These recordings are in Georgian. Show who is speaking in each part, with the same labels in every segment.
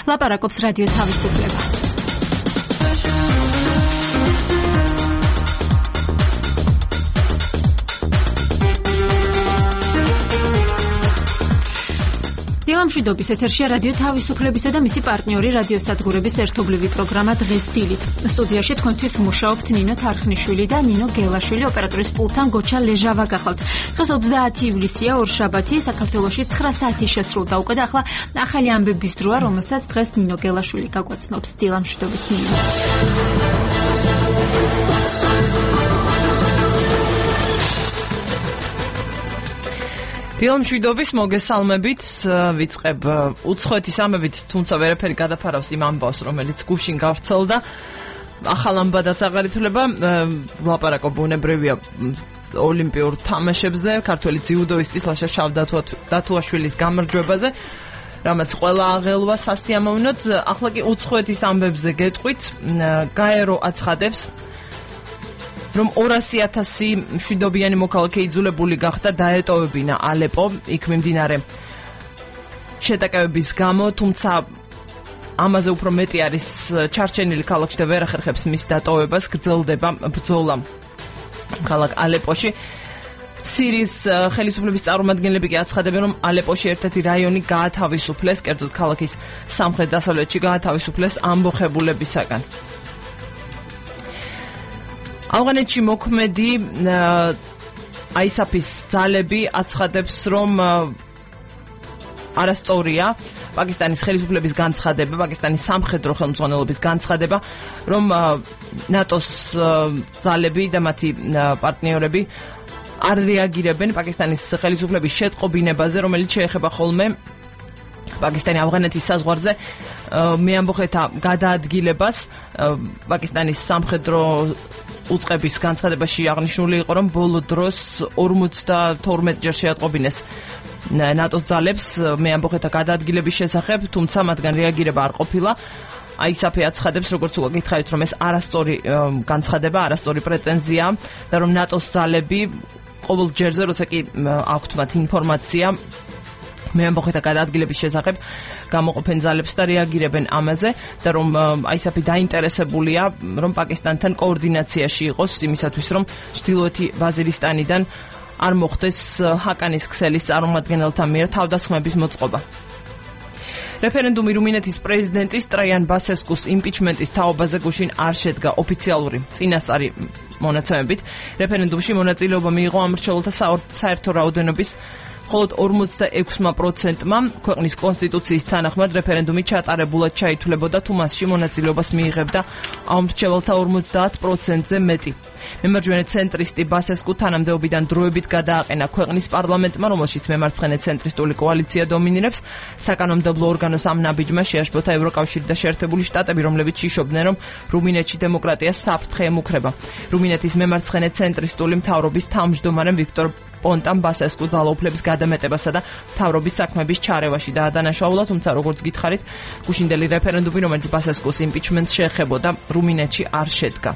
Speaker 1: ლაპარაკობს რადიო თავისუფლება. დილამშვიდობის ეთერშია რადიო თავისუფლებისა და მისი პარტნიორი რადიო სადგურების ერთობლივი პროგრამა დღეს დილით. სტუდიაში თქვენთვის მუშაობთ ნინო თარხნიშვილი და ნინო გელაშვილი, ოპერატორის პულტთან გოჩა ლეჟავა გახალთ. დღეს 30 ივლისია, ორშაბათი, საქართველოში 9 საათი შესრულდა უკვე და ახლა ახალი ამბების დროა, რომელსაც დღეს ნინო გელაშვილი გაგვაცნობს. დილამშვიდობის ნინო.
Speaker 2: დილამშვიდობის მოგესალმებით, ვიწყებ უცხოეთის ამბებით, თუმცა ვერაფერი გადაფარავს იმ ამბავს, რომელიც გუშინ გავრცელდა. ახალ ამბადაც აღარ ითვლება, ვლაპარაკობ ბუნებრივია ოლიმპიურ თამაშებზე, ქართველი ძიუდოისტის ლაშა შავდათუაშვილის გამარჯვებაზე, რამაც ყველა აღელვა სასიამოვნოდ. ახლა კი უცხოეთის ამბებზე გეტყვით, გაერო აცხადებს, რომ 200,000 მშვიდობიანი მოქალაქე იძულებული გახდა დაეტოვებინა ალეპო, იქ მიმდინარე შეტაკებების გამო, თუმცა ამაზე უფრო მეტი არის ჩარჩენილი ქალაქში და ვერ ახერხებს მის დატოვებას, გრძელდება ბრძოლა ქალაქ ალეპოში. სირიის ხელისუფლების წარმომადგენლები კი აცხადებენ, რომ ალეპოში ერთ-ერთი რაიონი გაათავისუფლეს, კერძოდ ქალაქის სამხრეთ-დასავლეთში გაათავისუფლეს ამბოხებულებისაგან. ავღანეთში მოქმედი ISAF-ის ძალები აცხადებს, რომ არასწორია პაკისტანის ხელისუფლების განცხადება, პაკისტანის სამხედრო ხელმძღვანელობის განცხადება, რომ ნატოს ძალები და მათი პარტნიორები არ რეაგირებენ პაკისტანის ხელისუფლების შეტყობინებაზე, რომელიც შეეხება ხოლმე პაკისტანი ავღანეთის საზღვარზე მეამბოხეთა გადაადგილებას. პაკისტანის სამხედრო უწყების განცხადებაში აღნიშნული იყო, რომ ბოლო დროს 52 ჯერ შეატყობინეს ნატოს ძალებს მეამბოხეთა გადაადგილების შესახებ, თუმცა მათგან რეაგირება არ ყოფილა. ISAF აცხადებს, როგორც უკვე გითხარით, რომ ეს არასწორი განცხადება, არასწორი პრეტენზია და რომ ნატოს ძალები ყოველ ჯერზე, როცა კი აქვთ მათ ინფორმაცია მეამბოხეთა გადაადგილების შესახებ, გამოყოფენ ძალებს და რეაგირებენ ამაზე და რომ ISAF დაინტერესებულია, რომ პაკისტანთან კოორდინაციაში იყოს იმისათვის, რომ ჩრდილოეთი ვაზირისტანიდან არ მოხდეს ჰაკანის ქსელის წარმომადგენელთა მიერ თავდასხმების მოწყობა. რეფერენდუმი რუმინეთის პრეზიდენტის ტრაიან ბასესკუს იმპიჩმენტის თაობაზე გუშინ არ შედგა ოფიციალური წინასწარი მონაცემებით. რეფერენდუმში მონაწილეობა მიიღო ამრჩეველთა საერთო რაოდენობის მხოლოდ 46%-მა. ქვეყნის კონსტიტუციის თანახმად რეფერენდუმი ჩატარებულად ჩაითვლებოდა, თუ მასში მონაწილეობას მიიღებდა ამრჩეველთა 50%-ზე მეტი. მემარჯვენე ცენტრისტი ბასესკუ თანამდებობიდან დროებით გადააყენა ქვეყნის პარლამენტმა, რომელშიც მემარცხენე ცენტრისტული კოალიცია დომინირებს. საკანონმდებლო ორგანოს ამ ნაბიჯმა შეაშფოთა ევროკავშირი და შეერთებული შტატები, რომლებიც იშობდნენ, რომ რუმინეთში დემოკრატია საფრთხე ემუქრება. რუმინეთის მემარცხენე ცენტრისტული მთავრობის თავმჯდომარემ ვიქტორ პონტამ ბასესკუ ძალაუფლების გადამეტებასა და მთავრობის საქმების ჩარევაში დაადანაშაულა, თუმცა როგორც გითხარით, გუშინდელი რეფერენდუმი, რომელიც ბასესკუს იმპიჩმენტს შეეხებოდა, რუმინეთში არ შედგა.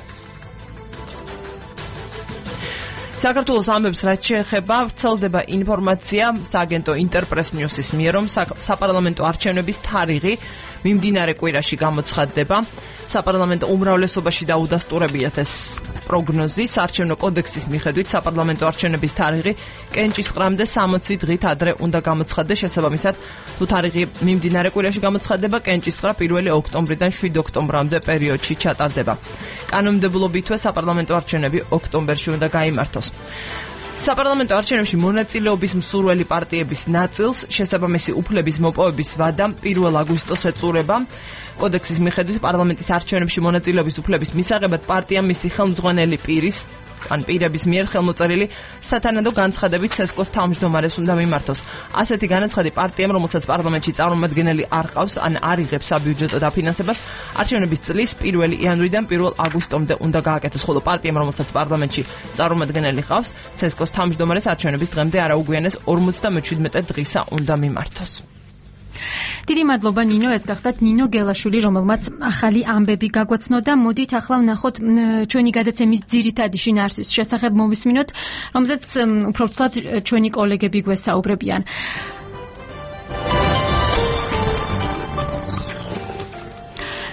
Speaker 2: საქართველოს ამბებს რაც შეეხება, ვრცელდება ინფორმაცია სააგენტო ინტერპრეს ნიუსის მიერ, რომ საპარლამენტო არჩევნების თარიღი მიმდინარე კვირაში გამოცხადდება. საპარლამენტო უმრავლესობაში დაუდასტურებიათ ეს პროგნოზი. საარჩევნო კოდექსის მიხედვით საპარლამენტო არჩევნების თარიღი კენჭისყრამდე 60 დღით ადრე უნდა გამოცხადდეს. შესაბამისად, თუ თარიღი მიმდინარე კვირაში გამოცხადდება, კენჭისყრა 1 ოქტომბრიდან 7 ოქტომბრამდე პერიოდში ჩატარდება. კანონმდებლობითვე საპარლამენტო არჩევნები ოქტომბერში უნდა გაიმართოს. საპარლამენტო არჩევნებში მონაწილეობის მსურველი პარტიების ნაწილს შესაბამისი უფლების მოპოვების ვადა 1 აგვისტოს ეწურება. კოდექსის მიხედვით პარლამენტის არჩევნებში მონაწილეობის უფლების მისაღებად პარტიამ მისი ხელმძღვანელი პირის ან პირების მიერ ხელმოწერილი სათანადო განცხადებით ცესკოს თავმჯდომარეს უნდა მიმართოს. ასეთი განაცხადი პარტიამ, რომელსაც პარლამენტში წარმომადგენელი არ ყავს ან არ იღებს საბიუჯეტო დაფინანსებას, არჩევნების წლის 1 იანვრიდან 1 აგვისტომდე უნდა გააკეთოს, ხოლო პარტიამ, რომელსაც პარლამენტში წარმომადგენელი ყავს, ცესკოს თავმჯდომარეს არჩევნების დღემდე არაუგვიანეს 57 დღისა უნდა მიმართოს.
Speaker 1: დიდი მადლობა ნინო, ეს გახდათ ნინო გელაშვილი, რომელმაც ახალი ამბები გაგვაცნო და მოდით ახლა ვნახოთ ჩვენი გადაცემის ძირითადი შინაარსის შესახებ მოვისმინოთ, რომელზეც უფრო ვთქვათ ჩვენი კოლეგები გვესაუბრებიან.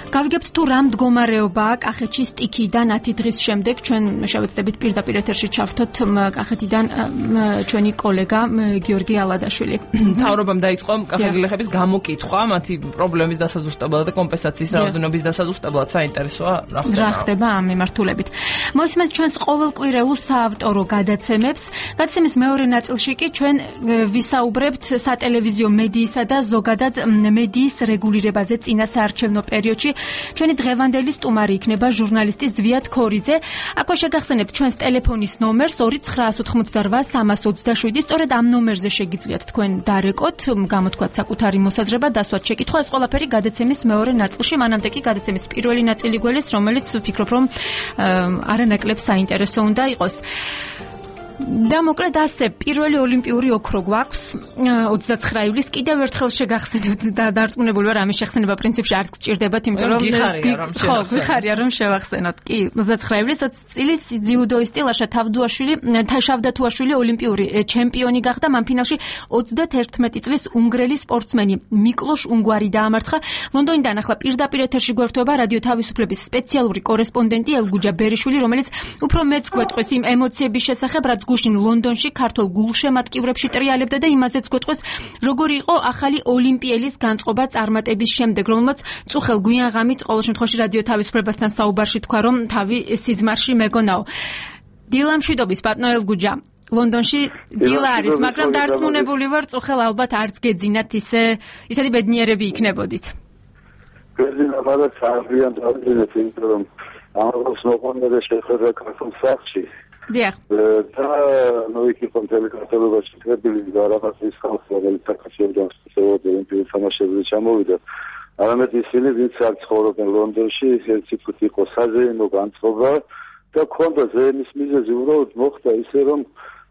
Speaker 1: გავიგებთ თუ რა მდგომარეობაა კახეთში სტიქიდან 10 დღის შემდეგ ჩვენ შევეცდებით პირდაპირ ეთერში ჩავთოთ კახეთიდან ჩვენი კოლეგა გიორგი ალადაშვილი.
Speaker 2: მთავრობამ დაიწყო კახეთგლეხების გამოკითხვა, მათი პრობლემის დასაზუსტებლად და კომპენსაციის რაოდენობის დასაზუსტებლად. საინტერესოა
Speaker 1: რა ხდება ამ მიმართულებით. მოისმენთ ჩვენს ყოველკვირეულ საავტორო გადაცემებს. გადაცემის მეორე ნაწილში კი ჩვენ ვისაუბრებთ სატელევიზიო მედიისა და ზოგადად მედიის რეგულირებაზე წინა საარჩევნო პერიოდში. ჩვენი დღევანდელი სტუმარი იქნება ჟურნალისტი ზვიად ქორიძე. აქვე შეგახსენებთ ჩვენს ტელეფონის ნომერს 298-327. სწორედ ამ ნომერზე შეგიძლიათ თქვენ დარეკოთ, გამოთქვათ საკუთარი მოსაზრება, დასვათ შეკითხვა. ეს ყველაფერი გადაცემის მეორე ნაწილში, მანამდე კი გადაცემის პირველი ნაწილი გველის, რომელიც ვფიქრობ, რომ არანაკლებ საინტერესო უნდა იყოს. და მოკლედ ასე პირველი ოლიმპიური ოქრო გვაქვს 29 ივლისს. კიდევ ერთხელ შეგახსენებთ და დარწმუნებული ვარ ამის შეხსენება პრინციპში არც გჭირდებათ, იმიტომ რომ გიხარია რომ შევახსენოთ. კი 29 ივლისს 20 წლის ძიუდოისტი ლაშა თავდათუაშვილი ოლიმპიური ჩემპიონი გახდა. მან ფინალში 31 წლის უნგრელი სპორტსმენი მიკლოშ უნგვარი დაამარცხა. ლონდონიდან ახლა პირდაპირ ეთერში გვერდება რადიო თავისუფლების სპეციალური კორესპონდენტი ელგუჯა ბერიშვილი, რომელიც უფრო მეც გვეტყვის იმ ემოციების შესახებ, რაც გუშინ ლონდონში ქართულ გულშემატკივრებში ტრიალებდა და იმაზეც გვეტყვის, როგორი იყო ახალი ოლიმპიელის განწყობა წარმატების შემდეგ, რომელმაც წუხელ გვიან ღამით ყოველ შემთხვევაში რადიო თავისუფლებასთან საუბარში თქვა, რომ თავი სიზმარში მეგონაო. დილა მშვიდობის ბატონო ელგუჯა. ლონდონში დილა არის, მაგრამ დარწმუნებული ვარ, წუხელ ალბათ არც გეძინათ ისეთი ბედნიერები იქნებოდით.
Speaker 3: გეძინა მაგრამ საერთოდ დავიძინეთ, იმიტომ რომ ამას მოყოლმე შეხვედრა ქართულ სახლში.
Speaker 1: დიახ.
Speaker 3: და იქ იყო მთელი ქართულობაში თბილი და რაღაცის ხალხი, რომელიც საქართველოს ოლიმპიურ თამაშებზე ჩამოვიდა. არამედ ისინი, ვინც არ ცხოვრობენ ლონდონში, ერთი თვით იყო საზეიმო განწყობა და ქონდა ზეიმის მიზეზი, უბრალოდ მოხდა ისე, რომ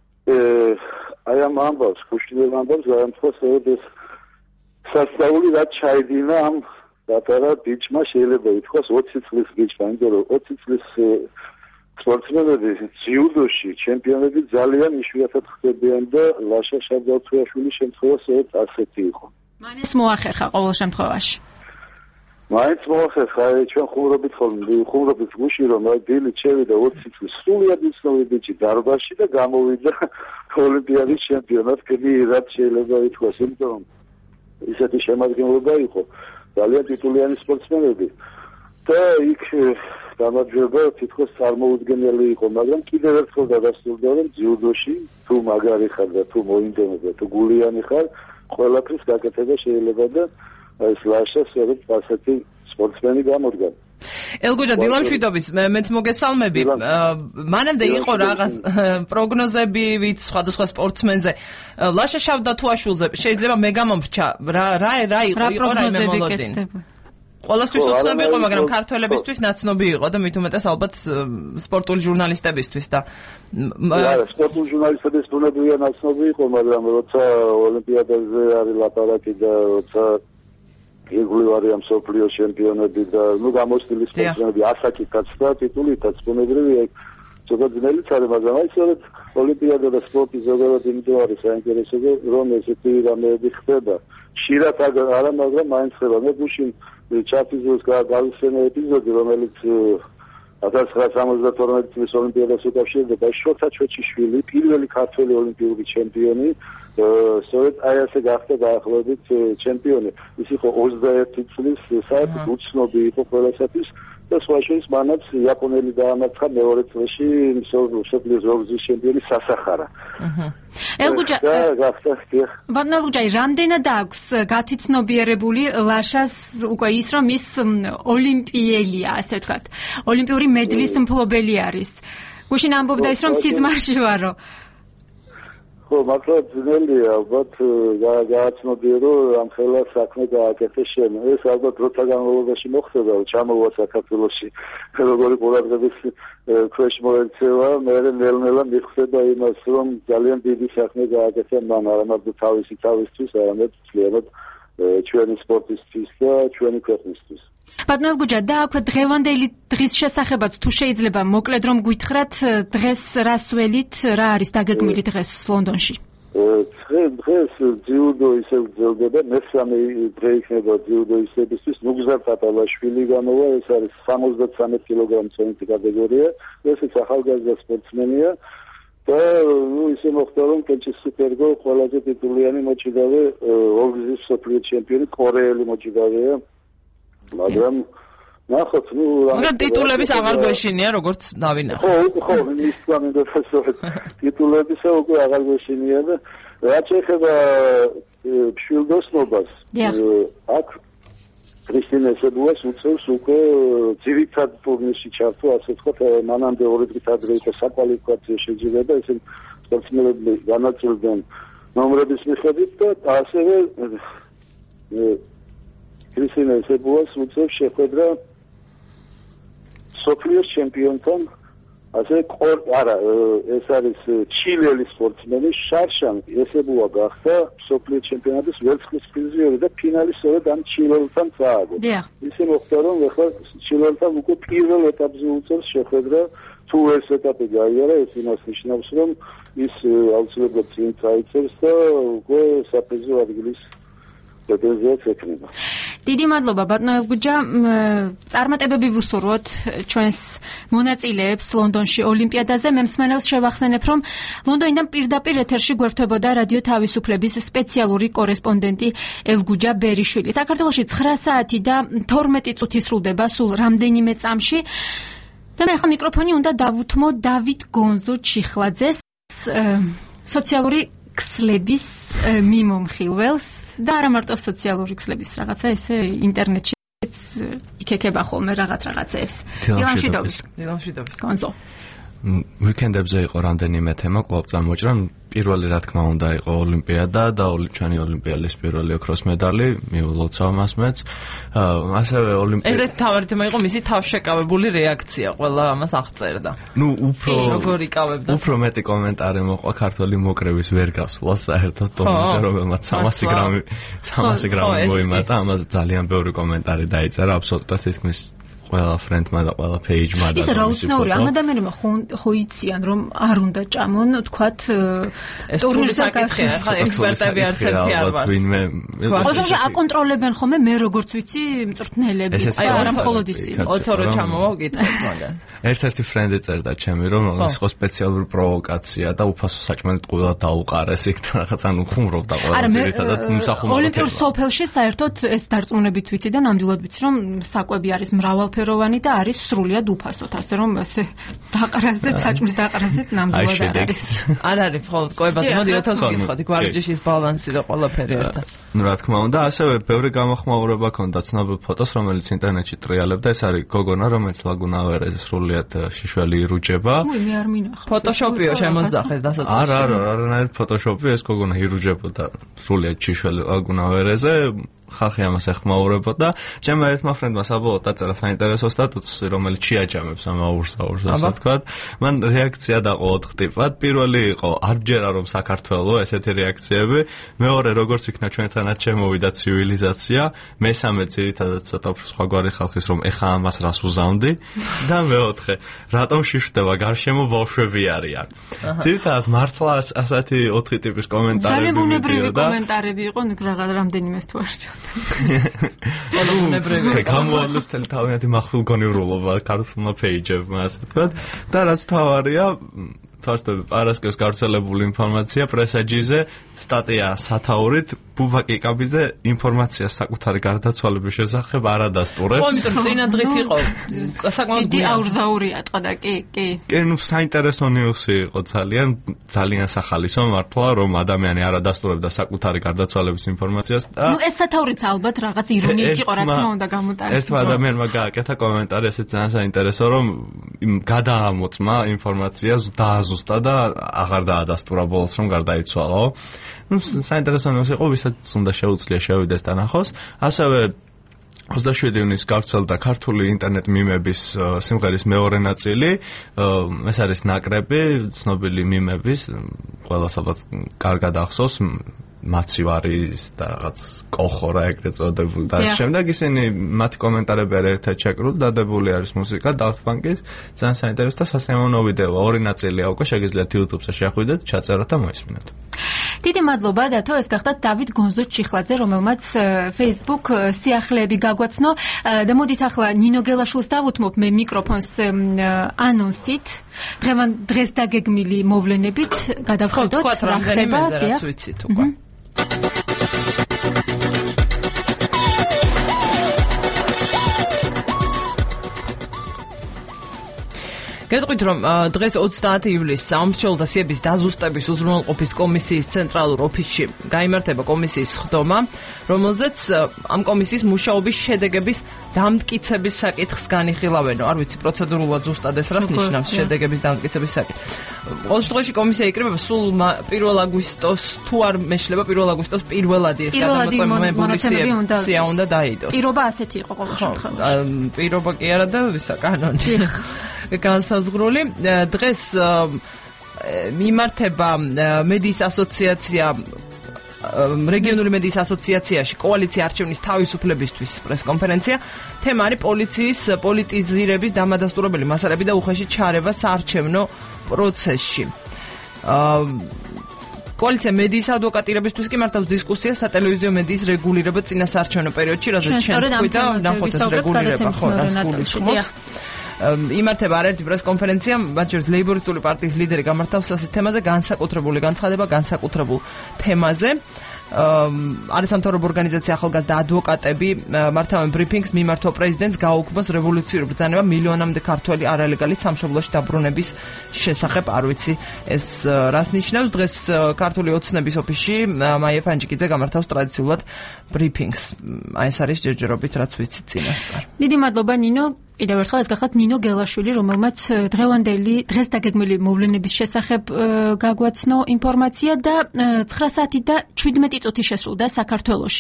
Speaker 3: აი ამ ამბავს, ქუშინელ ამბავს გაამთხოს, რომ ეს სასწაული რაც ჩაიდინა ამ პატარა ბიჭმა, შეიძლება ითქვას 20 წლის ბიჭმა, იმიტომ რომ 20 წლის სპორტსმენები ძიუდოში ჩემპიონები ძალიან იშვიათად ხდებიან და ლაშა შაბდათუაშვილის შემთხვევა სწორედ ასეთი იყო.
Speaker 1: მან ეს მოახერხა ყოველ შემთხვევაში.
Speaker 3: მაინც მოახერხა, ჩვენ ხუმრობით გუში, რომ დილით შევიდა 20 წლის სრულიად იცნობი ბიჭი დარბაზში და გამოვიდა ოლიმპიადის ჩემპიონად. კიდე რაც შეიძლება ითქვას, იმიტომ რომ ისეთი შემადგენლობა იყო, ძალიან ტიტულიანი სპორტსმენები და იქ გამარჯვება თითქოს წარმოუდგენელი იყო, მაგრამ კიდევ ერთხელ დადასტურდა, რომ ძიუდოში თუ მაგარი ხარ და თუ მოინდომება, თუ გულიანი ხარ, ყველაფრის გაკეთება შეიძლება და ეს ლაშა სწორედ ასეთი სპორტსმენი გამოდგა.
Speaker 2: ელგუჯა დილა მშვიდობის, მეც მოგესალმები. მანამდე იყო რაღაც პროგნოზები ვით სხვადასხვა სპორტსმენზე. ლაშა შავდათუაშვილზე შეიძლება მე გამომრჩა რა იყო რაიმე მოლოდინი. ყველასთვის უცნობი იყო, მაგრამ ქართველებისთვის ნაცნობი იყო და მით უმეტეს ალბათ სპორტული ჟურნალისტებისთვის და
Speaker 3: სპორტული ჟურნალისტების ბუნებრივია ნაცნობი იყო, მაგრამ როცა ოლიმპიადაზე არის ლაპარაკი და როცა რეგულარია მსოფლიო ჩემპიონები და გამოსტილი სპორტსმენები ასაკითაც და ტიტულითაც ბუნებრივია ცოტა ძნელიც არის, მაგრამ აი სწორედ ოლიმპიადა და სპორტი ზოგადად იმიტომ არის საინტერესო, რომ ესეთი რამეები ხდება. ხშირად არა, მაგრამ მაინც ხდება. მე გუშინ ჩაფიზოს გავიხსენე ეპიზოდი, რომელიც 1972 წლის ოლიმპიადას უკავშირდება. შოთა ჩოჩიშვილი, პირველი ქართველი ოლიმპიური ჩემპიონი, სწორედ აი ასე გახდა დაახლოებით ჩემპიონი. ის იყო 21 წლის, საერთოდ უცნობი იყო ყველასათვის და სხვა შორის მანაც იაპონელი დაამარცხა მეორე წელში მსოფლიოს ორგზის ჩემპიონი სასახარა.
Speaker 1: ელგუჯა, ბატონო, რამდენად აქვს გათვითცნობიერებული ლაშას უკვე ის, რომ ის ოლიმპიელია, ასე ვთქვათ, ოლიმპიური მედლის მფლობელი არის. გუშინ ამბობდა ის, რომ სიზმარში ვარო.
Speaker 3: ხო, მაგრამ ძნელია, ალბათ გააცნობიერო ამ ხელა საქმე გააკეთე შენ. ეს ალბათ როცა განმავლობაში მოხდება, ჩამოვა საქართველოში როგორი ყურადღების ქვეშ მოექცევა, მე ნელ-ნელა მიხვდება იმას, რომ ძალიან დიდი საქმე გააკეთა მან არამარტო თავისთვის, არამედ მთლიანად ჩვენი სპორტისთვის და ჩვენი ქვეყნისთვის.
Speaker 1: ბატონო ელგუჯა, და აქვე დღევანდელი დღის შესახებაც თუ შეიძლება მოკლედ რომ გითხრათ, დღეს რას ველით, რა არის დაგეგმილი დღეს ლონდონში?
Speaker 3: დღეს ძიუდო ისევ გრძელდება, მესამე დღე იქნება ძიუდოისტებისთვის. ნუგზარ პატალაშვილი გამოვა, ეს არის 73 კილოგრამის კატეგორია, ესეც ახალგაზრდა სპორტსმენია და ისე მოხდა, რომ კენჭის სუპერგო ყველაზე ტიტულიანი მოჭიდავე ორგზის მსოფლიო ჩემპიონი კორეელი მოჭიდავეა, მაგრამ ნახოთ,
Speaker 2: მაგრამ ტიტულების აღარ გვეშინია, როგორც დავინახე.
Speaker 3: ხო, ის გამინდა ფასოვეთ. ტიტულებისა უკვე აღარ გვეშინია და რაც ეხება მშვილდოსნობას, აქ კრისტინა ესებუას უწევს უკვე ძირითად ტურნირში ჩართვა, ასე ვთქვათ, მანამდე 2 დღით ადრე იყო საკვალიფიკაციო შეჯიბრება, ესე სპორტსმენები განაწილდნენ ნომრების მიხედვით და ასევე კრისტინა ესებუას უწევს შეხვედრა სოფლიოს ჩემპიონთან, ასე ეს არის ჩილელი სპორტსმენი შარშან ესებუა გახდა სოფლიო ჩემპიონატის ვერცხლის პრიზიორი და ფინალი სწორედ ამ ჩილელთან წააგო. ისე მოხდა, რომ ახლა ჩილელთან უკვე პირველ ეტაპზე უწევს შეხვედრა, თუ ეს ეტაპი გაიარა, ეს იმას ნიშნავს, რომ ის აუცილებლად წინ წაიწევს და უკვე საპრიზო ადგილის პრეტენზიაც ექნება.
Speaker 1: დიდი მადლობა ბატონო ელგუჯა, წარმატებები ვუსურვოთ ჩვენს მონაწილეებს ლონდონში ოლიმპიადაზე. მე მსმენელს შევახსენებ, რომ ლონდონიდან პირდაპირ ეთერში გვერდებოდა რადიო თავისუფლების სპეციალური კორესპონდენტი ელგუჯა ბერიშვილი. საქართველოში 9 საათი და 12 წუთი სრულდება სულ რამდენიმე წამში და მე ახლა მიკროფონი უნდა დავუთმო დავით გონზო ჩიხლაძეს, სოციალური ქსლების მიმომხილველს და არა მარტო სოციალური ქსლების რაღაცა, ესე ინტერნეტშიც იქეკება ხოლმე რაღაცეებს. დილამშვიდობის. გონზო.
Speaker 4: ვიკენდებზე იყო რამდენიმე თემა, კვლავ წამოჭრა. პირველი რა თქმა უნდა იყო ოლიმპიადა და ჩვენი ოლიმპიადის პირველი ოქროს medali მიულოცა მას მეც. ასევე ოლიმპიადა.
Speaker 2: ეს თავი თემა იყო მისი თავშეკავებული რეაქცია, ყველა ამას აღწერდა. როგორ იკავებდა?
Speaker 4: უფრო მეტი კომენტარი მოყვა ქართველი მოკრევის ვერ გასვლა საერთოდ ტომიზე, რომელმაც 300 გრამი მოიმატა, ამაზე ძალიან ბევრი კომენტარი დაიწერა, აბსოლუტურად თითქმის ყველა ფრენდმა და ყველა პეიჯმა და
Speaker 1: ის რა უცნაური, ამ ადამიანებმა ხო იციან, რომ არ უნდა ჭამონ, თქვათ, ტურნირზე გასვლა.
Speaker 2: ახლა ექსპერტები არც ერთი არ ვარ.
Speaker 1: ხოჭო აკონტროლებენ ხოლმე მე როგორც ვიცი მწვრთნელები, არა მხოლოდ ისინი.
Speaker 2: ოთორო ჩამოვა გითხეთ მაგას.
Speaker 4: ერთ-ერთი ფრენდი წერდა ჩემი, რომ ის ხო სპეციალური პროვოკაცია და უფასო საჭმელით ყველა დაუყარეს იქ და რაღაც ანუ ხუმრობდა ყველა ძირითადად მსახურობთ.
Speaker 1: ოლიმპიურ სოფელში საერთოდ ეს დარწმუნებით ვიცი და ნამდვილად ვიცი, რომ საკვები არის მრავალფეროვანი და არის სრულიად უფასოდ, ასე რომ ესე დაყრაზეთ, საჭმლის დაყრაზეთ ნამდვილად არ არის.
Speaker 2: არ არის მხოლოდ კვებაზე, მოდი ოთოს გითხოთ, გვარჯიშის ბალანსი და ყველაფერი ერთად.
Speaker 4: რა თქმა უნდა, ასევე ბევრი გამოხმაურება ქონდა ცნობილ ფოტოს, რომელიც ინტერნეტში ტრიალებდა, ეს არის გოგონა, რომელიც ლაგუნა ვერეზე სრულიად შიშველი ირუჯება.
Speaker 1: მე არ მინახავს.
Speaker 2: ფოტოშოპიო შემოსძახეს დასაწყისში.
Speaker 4: არა, ფოტოშოპი, ეს გოგონა ირუჯებოდა სრულიად შიშველი ლაგუნა ვერეზე. ხალხი ამას ეხმაურებოდა. ჩემმა ერთმა ფრენდმა საბოლოოდ დაწერა საინტერესო სტატუსი, რომელიც შეაჯამებს ამ აურს, ასე ვთქვათ. მან რეაქცია დაყო 4 ტიპად. პირველი იყო არ ჯერა რომ საქართველო, ესეთი რეაქციები. მეორე როგორც იქნა ჩვენთანაც შემოვიდა ცივილიზაცია. მესამე ძირითადად ცოტა სხვაგვარი ხალხის რომ ეხა ამას რას უზამდი და მეოთხე რატომ შიშვდება გარშემო ბავშვები არიან. ძირითადად მართლა ასეთი 4 ტიპის კომენტარები
Speaker 1: ძალიან ბუნებრივი კომენტარები იყო, რაღაც რამდენიმე თუ არ
Speaker 4: გამოავლებს თელი თავიანთი მახვილგონივრულობა ქართულმა პეიჯებმა, ასე ვთქვათ. და რაც თავარია, თორსტები პარასკევს გავრცელებული ინფორმაცია პრესაჯიზე, სტატია სათაურით, ბუბაკიკაბიზე ინფორმაცია საკუთარი გარდაცვალების შესახებ არ ადასტურებს.
Speaker 2: ხო, იმიტომ წინა დღით იყო საკმაოდ
Speaker 1: დიდი აურზაური ატყდა და კი.
Speaker 4: კი, საინტერესო ნიუსი იყო ძალიან სახალისო მართლა, რომ ადამიანი არ ადასტურებდა საკუთარი გარდაცვალების ინფორმაციას და
Speaker 1: ეს სათაურიც ალბათ რაღაც ირონიით იყო, რა თქმა უნდა გამოტანილი.
Speaker 4: ერთმა ადამიანმა გააკეთა კომენტარი, ესეც ძალიან საინტერესო, რომ გადაამოწმა ინფორმაციას დააზუსტა და აღარ დაადასტურა ბოლოს, რომ გარდაიცვალო. საინტერესო ნიუსი იყო, ვისაც უნდა შეუძლია შევიდეს და ნახოს. ასევე 27 ივნისს გავრცელდა ქართული ინტერნეტ მიმების სიმღერის მეორე ნაწილი. ეს არის ნაკრები, ცნობილი მიმების, ყველას ალბათ კარგად ახსოვს. მაცივარის და რაღაც კოხორა ეგრეთ წოდებული და შემდეგ ისინი მათი კომენტარები ერთ-ერთ ჩაკრულ დადებული არის მუსიკა Daft Punk-ის ძალიან საინტერესო და სასიამოვნო ვიდეოა. ორი ნაწილია უკვე შეგიძლიათ YouTube-ზე შეხვიდეთ, ჩაწეროთ და მოისმინოთ.
Speaker 1: დიდი მადლობა დათო, ეს გახდათ დავით გონზო-ჩიხლაძე, რომელმაც Facebook სიახლეები გაგვაცნო და მოდით ახლა ნინო გელაშვილს დავუთმობ მე მიკროფონს ანონსით. დღეს დაგეგმილი მოვლენებით გადავხედოთ რა ხდება.
Speaker 2: რაც ვიცით უკვე. გეტყვით რომ დღეს 30 ივლისს საომრჩევლთა სიების დაზუსტების უზრუნველყოფის კომისიის ცენტრალურ ოფისში გაიმართება კომისიის სხდომა, რომელზეც ამ კომისიის მუშაობის შედეგების დამტკიცების საკითხს განიხილავენ. არ ვიცი პროცედურულად ზუსტად ეს რას ნიშნავს შედეგების დამტკიცების საკითხი. ყოველ შემთხვევაში კომისია იკრიბება სულ 1 აგვისტოს თუ არ მეშლება 1 აგვისტოს პირველადი ეს გადამოწმებული სია უნდა დაიდოს.
Speaker 1: პირობა ასეთი იყო ყოველ შემთხვევაში.
Speaker 2: პირობა კი არა და ვისა კანონი. განსაზღვრული დღეს მიმართება მედიის ასოციაცია რეგიონული მედიის ასოციაციაში კოალიცია არჩევნის თავისუფლებისთვის პრესკონფერენცია. თემა არის პოლიციის პოლიტიზირების დამადასტურებელი მასალები და უხეში ჩარევა საარჩევნო პროცესში. კოალიცია მედიის ადვოკატირებისთვის კი მართავს დისკუსიას სატელევიზიო მედიის რეგულირება წინა საარჩევნო პერიოდში, რაზეც ჩვენ თქვი და ნახოთ ეს რეგულირება ხო რას გულისხმობს. იმართება არაერთი პრესკონფერენცია, მათ შორის ლეიბორისტული პარტიის ლიდერი გამართავს ასეთ თემაზე განსაკუთრებული განცხადება განსაკუთრებულ თემაზე. არის სამთავრობო ორგანიზაცია ახალგაზრდა ადვოკატები მართავენ ბრიფინგს მიმართვა პრეზიდენტს გააუქმოს რევოლუციური ბრძანება მილიონამდე ქართველი არალეგალი სამშობლოში დაბრუნების შესახებ. არ ვიცი ეს რას ნიშნავს. დღეს ქართული ოცნების ოფისში მაია ფანჯიკიძე გამართავს ტრადიციულად ბრიფინგს. აი ეს არის ჯერჯერობით რაც ვიცი წინასწარ.
Speaker 1: დიდი მადლობა ნინო. კიდევ ერთხელ ეს გახდათ ნინო გელაშვილი, რომელმაც დღეს დაგეგმილი მოვლენების შესახებ გაგვაცნო ინფორმაცია და 9 საათი და 17 წუთი შესრულდა საქართველოში.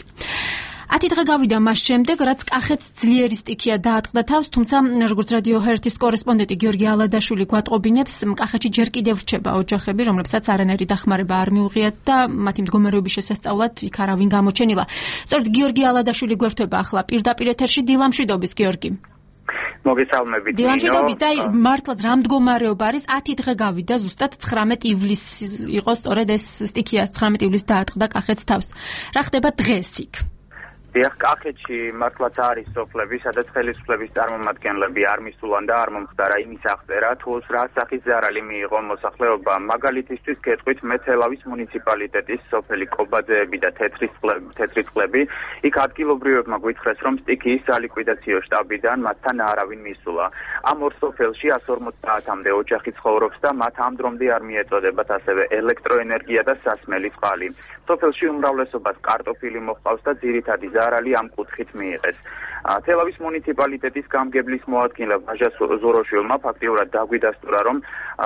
Speaker 1: 10 დღე გავიდა მას შემდეგ, რაც კახეთს ძლიერი სტიქია დაატყდა თავს, თუმცა როგორც რადიო ჰერთის კორესპონდენტი გიორგი ალადაშვილი გვატყობინებს, კახეთში ჯერ კიდევ რჩება ოჯახები, რომლებსაც არანაირი დახმარება არ მიუღიათ და მათი მდგომარეობის შესასწავლად იქ არავინ გამოჩენილა. სწორედ გიორგი ალადაშვილი გვერდება ახლა პირდაპირ ეთერში. დილამშვიდობის გიორგი.
Speaker 5: მოგესალმებით.
Speaker 1: დილამშვიდობის და მართლაც რა მდგომარეობა არის? 10 დღე გავიდა, ზუსტად 19 ივლისი იყო სწორედ ეს სტიქია 19 ივლისს დაატყდა კახეთს თავს. რა ხდება დღეს იქ?
Speaker 5: დიახ, კახეთში მართლაც არის სოფლები, სადაც ხელისუფლების წარმომადგენლები არ მისულან და არ მომხდარა იმის აღწერა, თუ რა სახის ზარალი მიიღო მოსახლეობამ. მაგალითისთვის გეტყვით მე თელავის მუნიციპალიტეტის სოფელი კობაძეები და თეთრისწყლები. იქ ადგილობრივებმა გვითხრეს, რომ სტიქიის სალიკვიდაციო შტაბიდან მათთან არავინ მისულა. ამ ორ სოფელში 150-მდე ოჯახი ცხოვრობს და მათ ამ დრომდე არ მიეწოდებათ ასევე ელექტროენერგია და სასმელი წყალი. სოფელში უმრავლესობას კარტოფილი მოჰყავს და ძირითადი ზარალი ამ კუთხით მიიღეს. თელავის მუნიციპალიტეტის გამგებლის მოადგილე ვაჟა ზუროშვილმა ფაქტიურად დაგვიდასტურა, რომ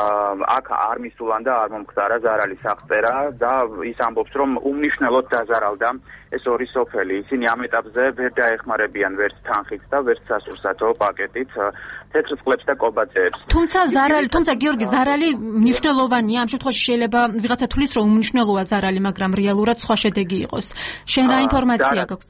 Speaker 5: აქ არ მისულან და არ მომხდარა ზარალის აღწერა და ის ამბობს, რომ უმნიშვნელოდ დაზარალდა ეს ორი სოფელი. ისინი ამ ეტაპზე ვერ დაეხმარებიან ვერც თანხით და ვერც სასურსათო პაკეტით თეთრისწყლებს და კობაძეებს.
Speaker 1: თუმცა გიორგი, ზარალი მნიშვნელოვანია. ამ შემთხვევაში შეიძლება ვიღაცა თulis, რომ უმნიშვნელოა ზარალი, მაგრამ რეალურად სხვა შედეგი იყოს. შენ რა ინფორმაცია გაქვს?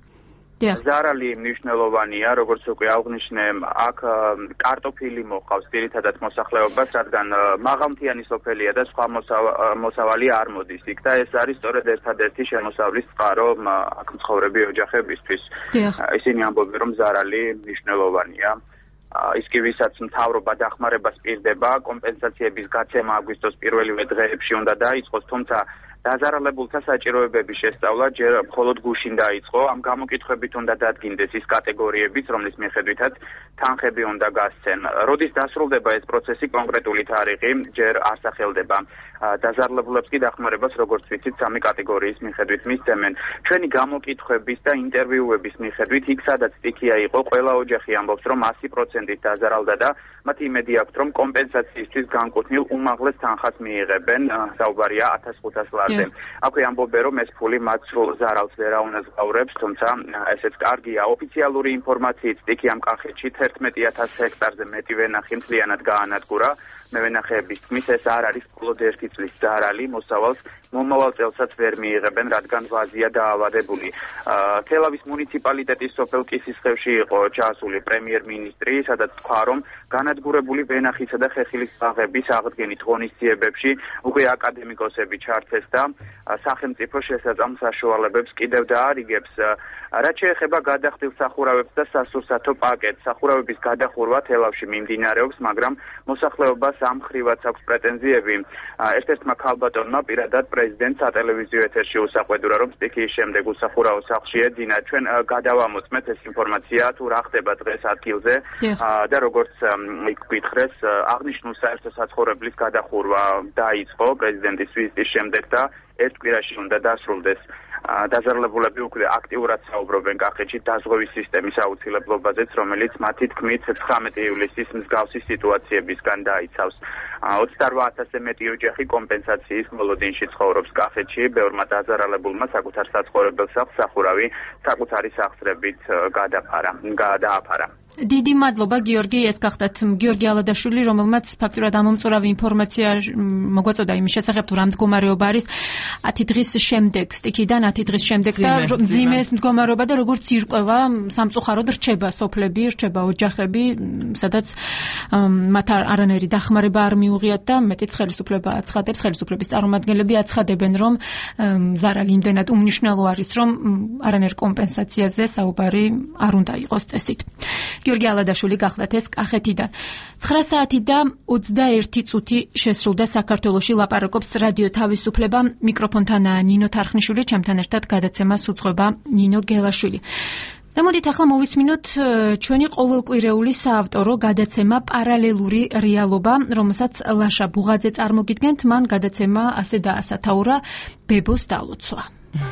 Speaker 5: ზარალი მნიშვნელოვანია, როგორც უკვე აღნიშნე, აქ კარტოფილი მოყავს ძირითადად მოსახლეობას, რადგან მაღალმთიანი სოფელია და სხვა მოსავალი არ მოდის იქ და ეს არის სწორედ ერთადერთი შემოსავლის წყარო აქ მცხოვრები ოჯახებისთვის. ისინი ამბობენ, რომ ზარალი მნიშვნელოვანია. ის კი ვისაც მთავრობა დახმარებას პირდება, კომპენსაციების გაცემა აგვისტოს პირველივე დღეებში უნდა დაიწყოს, თუმცა დაზარალებულთა საჭიროებების შესწავლა ჯერ მხოლოდ გუშინ დაიწყო. ამ გამოკითხვებით უნდა დადგინდეს ის კატეგორიებიც, რომლის მიხედვითაც თანხები უნდა გასცენ. როდის დასრულდება ეს პროცესი, კონკრეტული თარიღი ჯერ არ სახელდება. დაზარალებულებს კი დახმარებას, როგორც ვიცით, 3 კატეგორიის მიხედვით მისცემენ. ჩვენი გამოკითხვების და ინტერვიუების მიხედვით, იქ სადაც სტიქია იყო, ყველა ოჯახი ამბობს, რომ 100%-ით დაზარალდა და მათ იმედი აქვთ, რომ კომპენსაციისთვის განკუთვნილ უმაღლეს თანხას მიიღებენ. საუბარია 1500 ლარზე. აქვე ამბობენ, რომ ეს ფული მათ სრულ ზარალს ვერ აუნაზღაურებს, თუმცა ესეც კარგია. ოფიციალური ინფორმაციით სტიქიამ კახეთში 11,000 ჰექტარზე მეტი ვენახი მთლიანად გაანადგურა. მევენახეების თქმით, ეს არ არის მხოლოდ ერთი წლის ზარალი, მოსავალს მომავალ წელსაც ვერ მიიღებენ, რადგან ვაზია დაავადებული. თელავის მუნიციპალიტეტის სოფელ კისისხევში იყო ჩასული პრემიერ-მინისტრი, სადაც თქვა, რომ განადგურებული ვენახისა და ხეხილის ბაღების აღდგენით ღონისძიებებში უკვე აკადემიკოსები ჩართეს და სახელმწიფო შესაძლო საშუალებებს კიდევ დაარიგებს. რაც შეეხება გადახდილ სახურავებს და სასურსათო პაკეტს, სახურავების გადახურვა თელავში მიმდინარეობს, მაგრამ მოსახლეობას ამ მხრივაც აქვს პრეტენზიები. ერთ-ერთმა ქალბატონმა პირადად პრეზიდენტს სატელევიზიო ეთერში უსაყვედურა, რომ სტიქიის შემდეგ უსახურავო სახლში ეძინა. ჩვენ გადავამოწმეთ ეს ინფორმაცია, თუ რა ხდება დღეს ადგილზე და როგორც იქ გითხრეს, აღნიშნულ საერთო საცხოვრებლის გადახურვა დაიწყო პრეზიდენტის ვიზიტის შემდეგ და ერთ კვირაში უნდა დასრულდეს. დაზარალებულები უკვე აქტიურად საუბრობენ კახეთში დაზღვევის სისტემის აუცილებლობაზეც, რომელიც მათი თქმით 19 ივლისის მსგავსი სიტუაციებისგან დაიცავს. 28,000-ზე მეტი ოჯახი კომპენსაციის მოლოდინში ცხოვრობს კახეთში, ბევრმა დაზარალებულმა საკუთარ საცხოვრებელ სახლს სახურავი საკუთარი სახსრებით გადააფარა.
Speaker 1: დიდი მადლობა გიორგი, ეს გახდათ გიორგი ალადაშვილი, რომელმაც ფაქტურად ამომწურავი ინფორმაცია მოგვაწოდა იმის შესახებ, თუ რა მდგომარეობა არის 10 დღის შემდეგ, სტიქიდან 10 დღის შემდეგ და მძიმე მდგომარეობა და როგორც ირკვევა სამწუხაროდ რჩება სოფლები, რჩება ოჯახები, სადაც მათ არანაირი დახმარება არ მიუღიათ და მეტიც ხელისუფლების წარმომადგენლები აცხადებენ, რომ ზარალი იმდენად უმნიშვნელო არის, რომ არანაირ კომპენსაციაზე საუბარი არ უნდა იყოს წესით. გიორგი ალადაშვილი გახლდათ ეს კახეთიდან. 9 საათი და 21 წუთი შესრულდა საქართველოში, ლაპარაკობს რადიო თავისუფლება. მიკროფონთან ნინო თარხნიშვილი, ჩემთან ერთად გადაცემას უძღვება ნინო გელაშვილი. და მოდით ახლა მოვისმინოთ ჩვენი ყოველკვირეული საავტორო გადაცემა პარალელური რეალობა, რომელსაც ლაშა ბუღაძე წარმოგიდგენთ. მან გადაცემა ასე დაასათაურა ბებოს დალოცვა.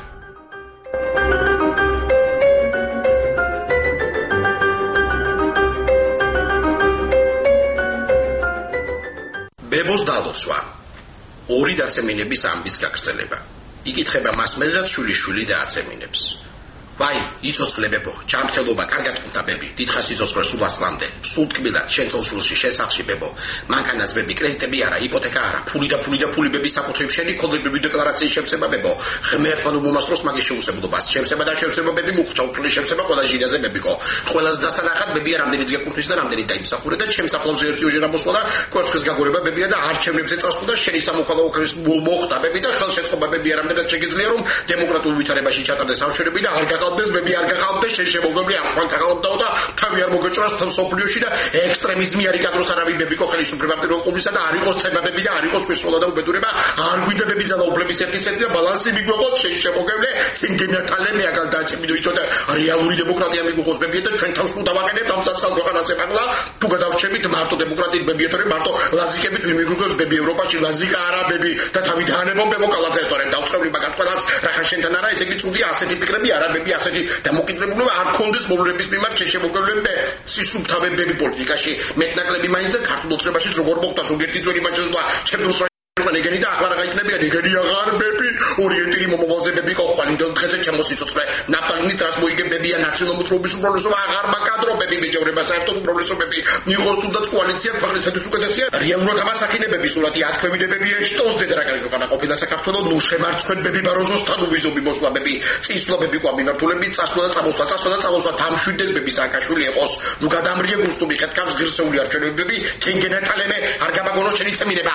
Speaker 6: ბებოს დალოცვა. ორი დაცემინების ამბის გაგრძელება. იკითხება მასმედ, რაც შვილიშვილი დააცემინებს. ვაი, იცოცხლე ბებო, ჩამხელობა, კარგად ყვთა ბები, დიდხანს იცოცხლე სულ ასლამდე, სულ ტკბილად, შენ წოლსულში, შენ სახლში ბებო. მანქანაც ბები, კრედიტები არა, იპოთეკა არა, ფული და ბების საკუთრების შენი კოლეგები დეკლარაციის შემსება ბებო. ღმერთმა ნუ მომასწროს მაგის შეუსებულობას, შემსება და შემსება ბები მუხჭა, უფლი შემსება ყველა ჟირაზე ბებიკო. ყველას დასანახად ბებია რამდენიც გეკუთვნის და რამდენიც დაიმსახურე და ჩემს ახლავს ერთი ოჯერა მოსვლა და კვერცხის გაგორება ბებია და არჩევნებზე წასვლა და შენი სამოქალაქოს მოხდა ბები და ხელშეწყობა ბებია რამდენად შეგიძლია რომ დემოკრატიულ ვითარებაში ჩატარდეს სამშვიდობი და არ გაგალდეს ბები არ გაგალდეს შენ შემოგები არ ხვალ გაგალდაო და თავი არ მოგეჭრას თელ სოფლიოში და ექსტრემიზმი არ იკადროს არავინ ბებიკო ხელისუფლება პირველ ყოვლისა და არ იყოს ცებაბები და არ იყოს ფესროლა და უბედურება არ გვინდა ბები ძალაუფლების ერთი ცენტრი და ბალანსი მიგვეყოთ შენ შემოგევლე სინგენატალე აგალ დაჭიმიდო იცოდა რეალური დემოკრატია მიგვეყოს ბებია და ჩვენ თავს უდავაგენებთ ამ საწყალ ქვეყანაზე მაგლა თუ გადავშებით მარტო დემოკრატიით ბებია თორე მარტო ლაზიკებით მიგვეყოს ბები ევროპაში ლაზიკა არა ბები და თავი დაანებონ ბებოკალაძეს თორე დავწყევრი მაგათ ყველას რახან შენთან არა ესე იგი წუდი ასეთი ფიქრები არა ბები ასეთი დამოკიდებულება არ კონდეს მოვლენების მიმართ შეშემოგებლები სისუფთავებები პოლიტიკაში მეტნაკლები მაინც და ქართულ ოცნებაშიც როგორ მოხდა ზოგიერთი ძველი მანჩესლა ჩემს ეგენი და ახლა რა გაიქნებია ეგენი აღარ ბები ორიენტირი მომავალზე ბები ყოყვალინდელ დღეზე ჩემოსიცოცხლე ნაპტალინი ტრანსმოიგებებია ნაციონალურ პროგრესულ პროგრესობა აღარ მაკადრობები მეჯავრება საერთოდ პროგრესობები მიიღოს თუნდაც კოალიცია ქვეყნისათვის უკეთესია რეალურად ამასახინებები სურათი ათქვევიდებები ეშტოს დედრაკარი ქვეყანა ყოფილა საქართველოს ნუ შემარცხვებები ბაროზოსთან უვიზობი მოსვლაბები წისლობები ყვა მიმართულები წასვლა და წამოსვლა დამშვიდეს ბები სააკაშვილი ეყოს ნუ გადამრიე გუსტუმი ხეთქავს ღირსეული არჩევნებები თენგენატალემე არ გაბაგონო შენი წემინება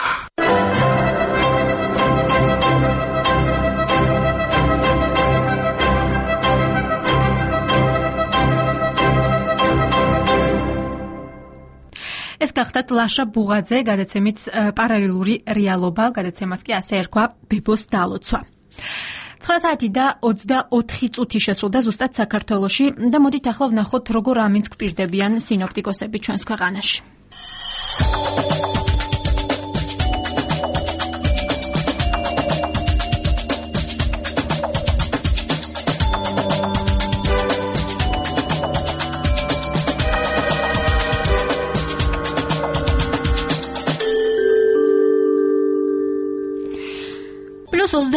Speaker 1: ეს გახდათ ლაშა ბუღაძე გადაცემით პარალელური რეალობა, გადაცემას კი ასე ერქვა ბებოს დალოცვა. 9 საათი და 24 წუთი შესრულდა ზუსტად საქართველოში და მოდით ახლა ვნახოთ როგორ ამინს გვპირდებიან სინოპტიკოსები ჩვენს ქვეყანაში.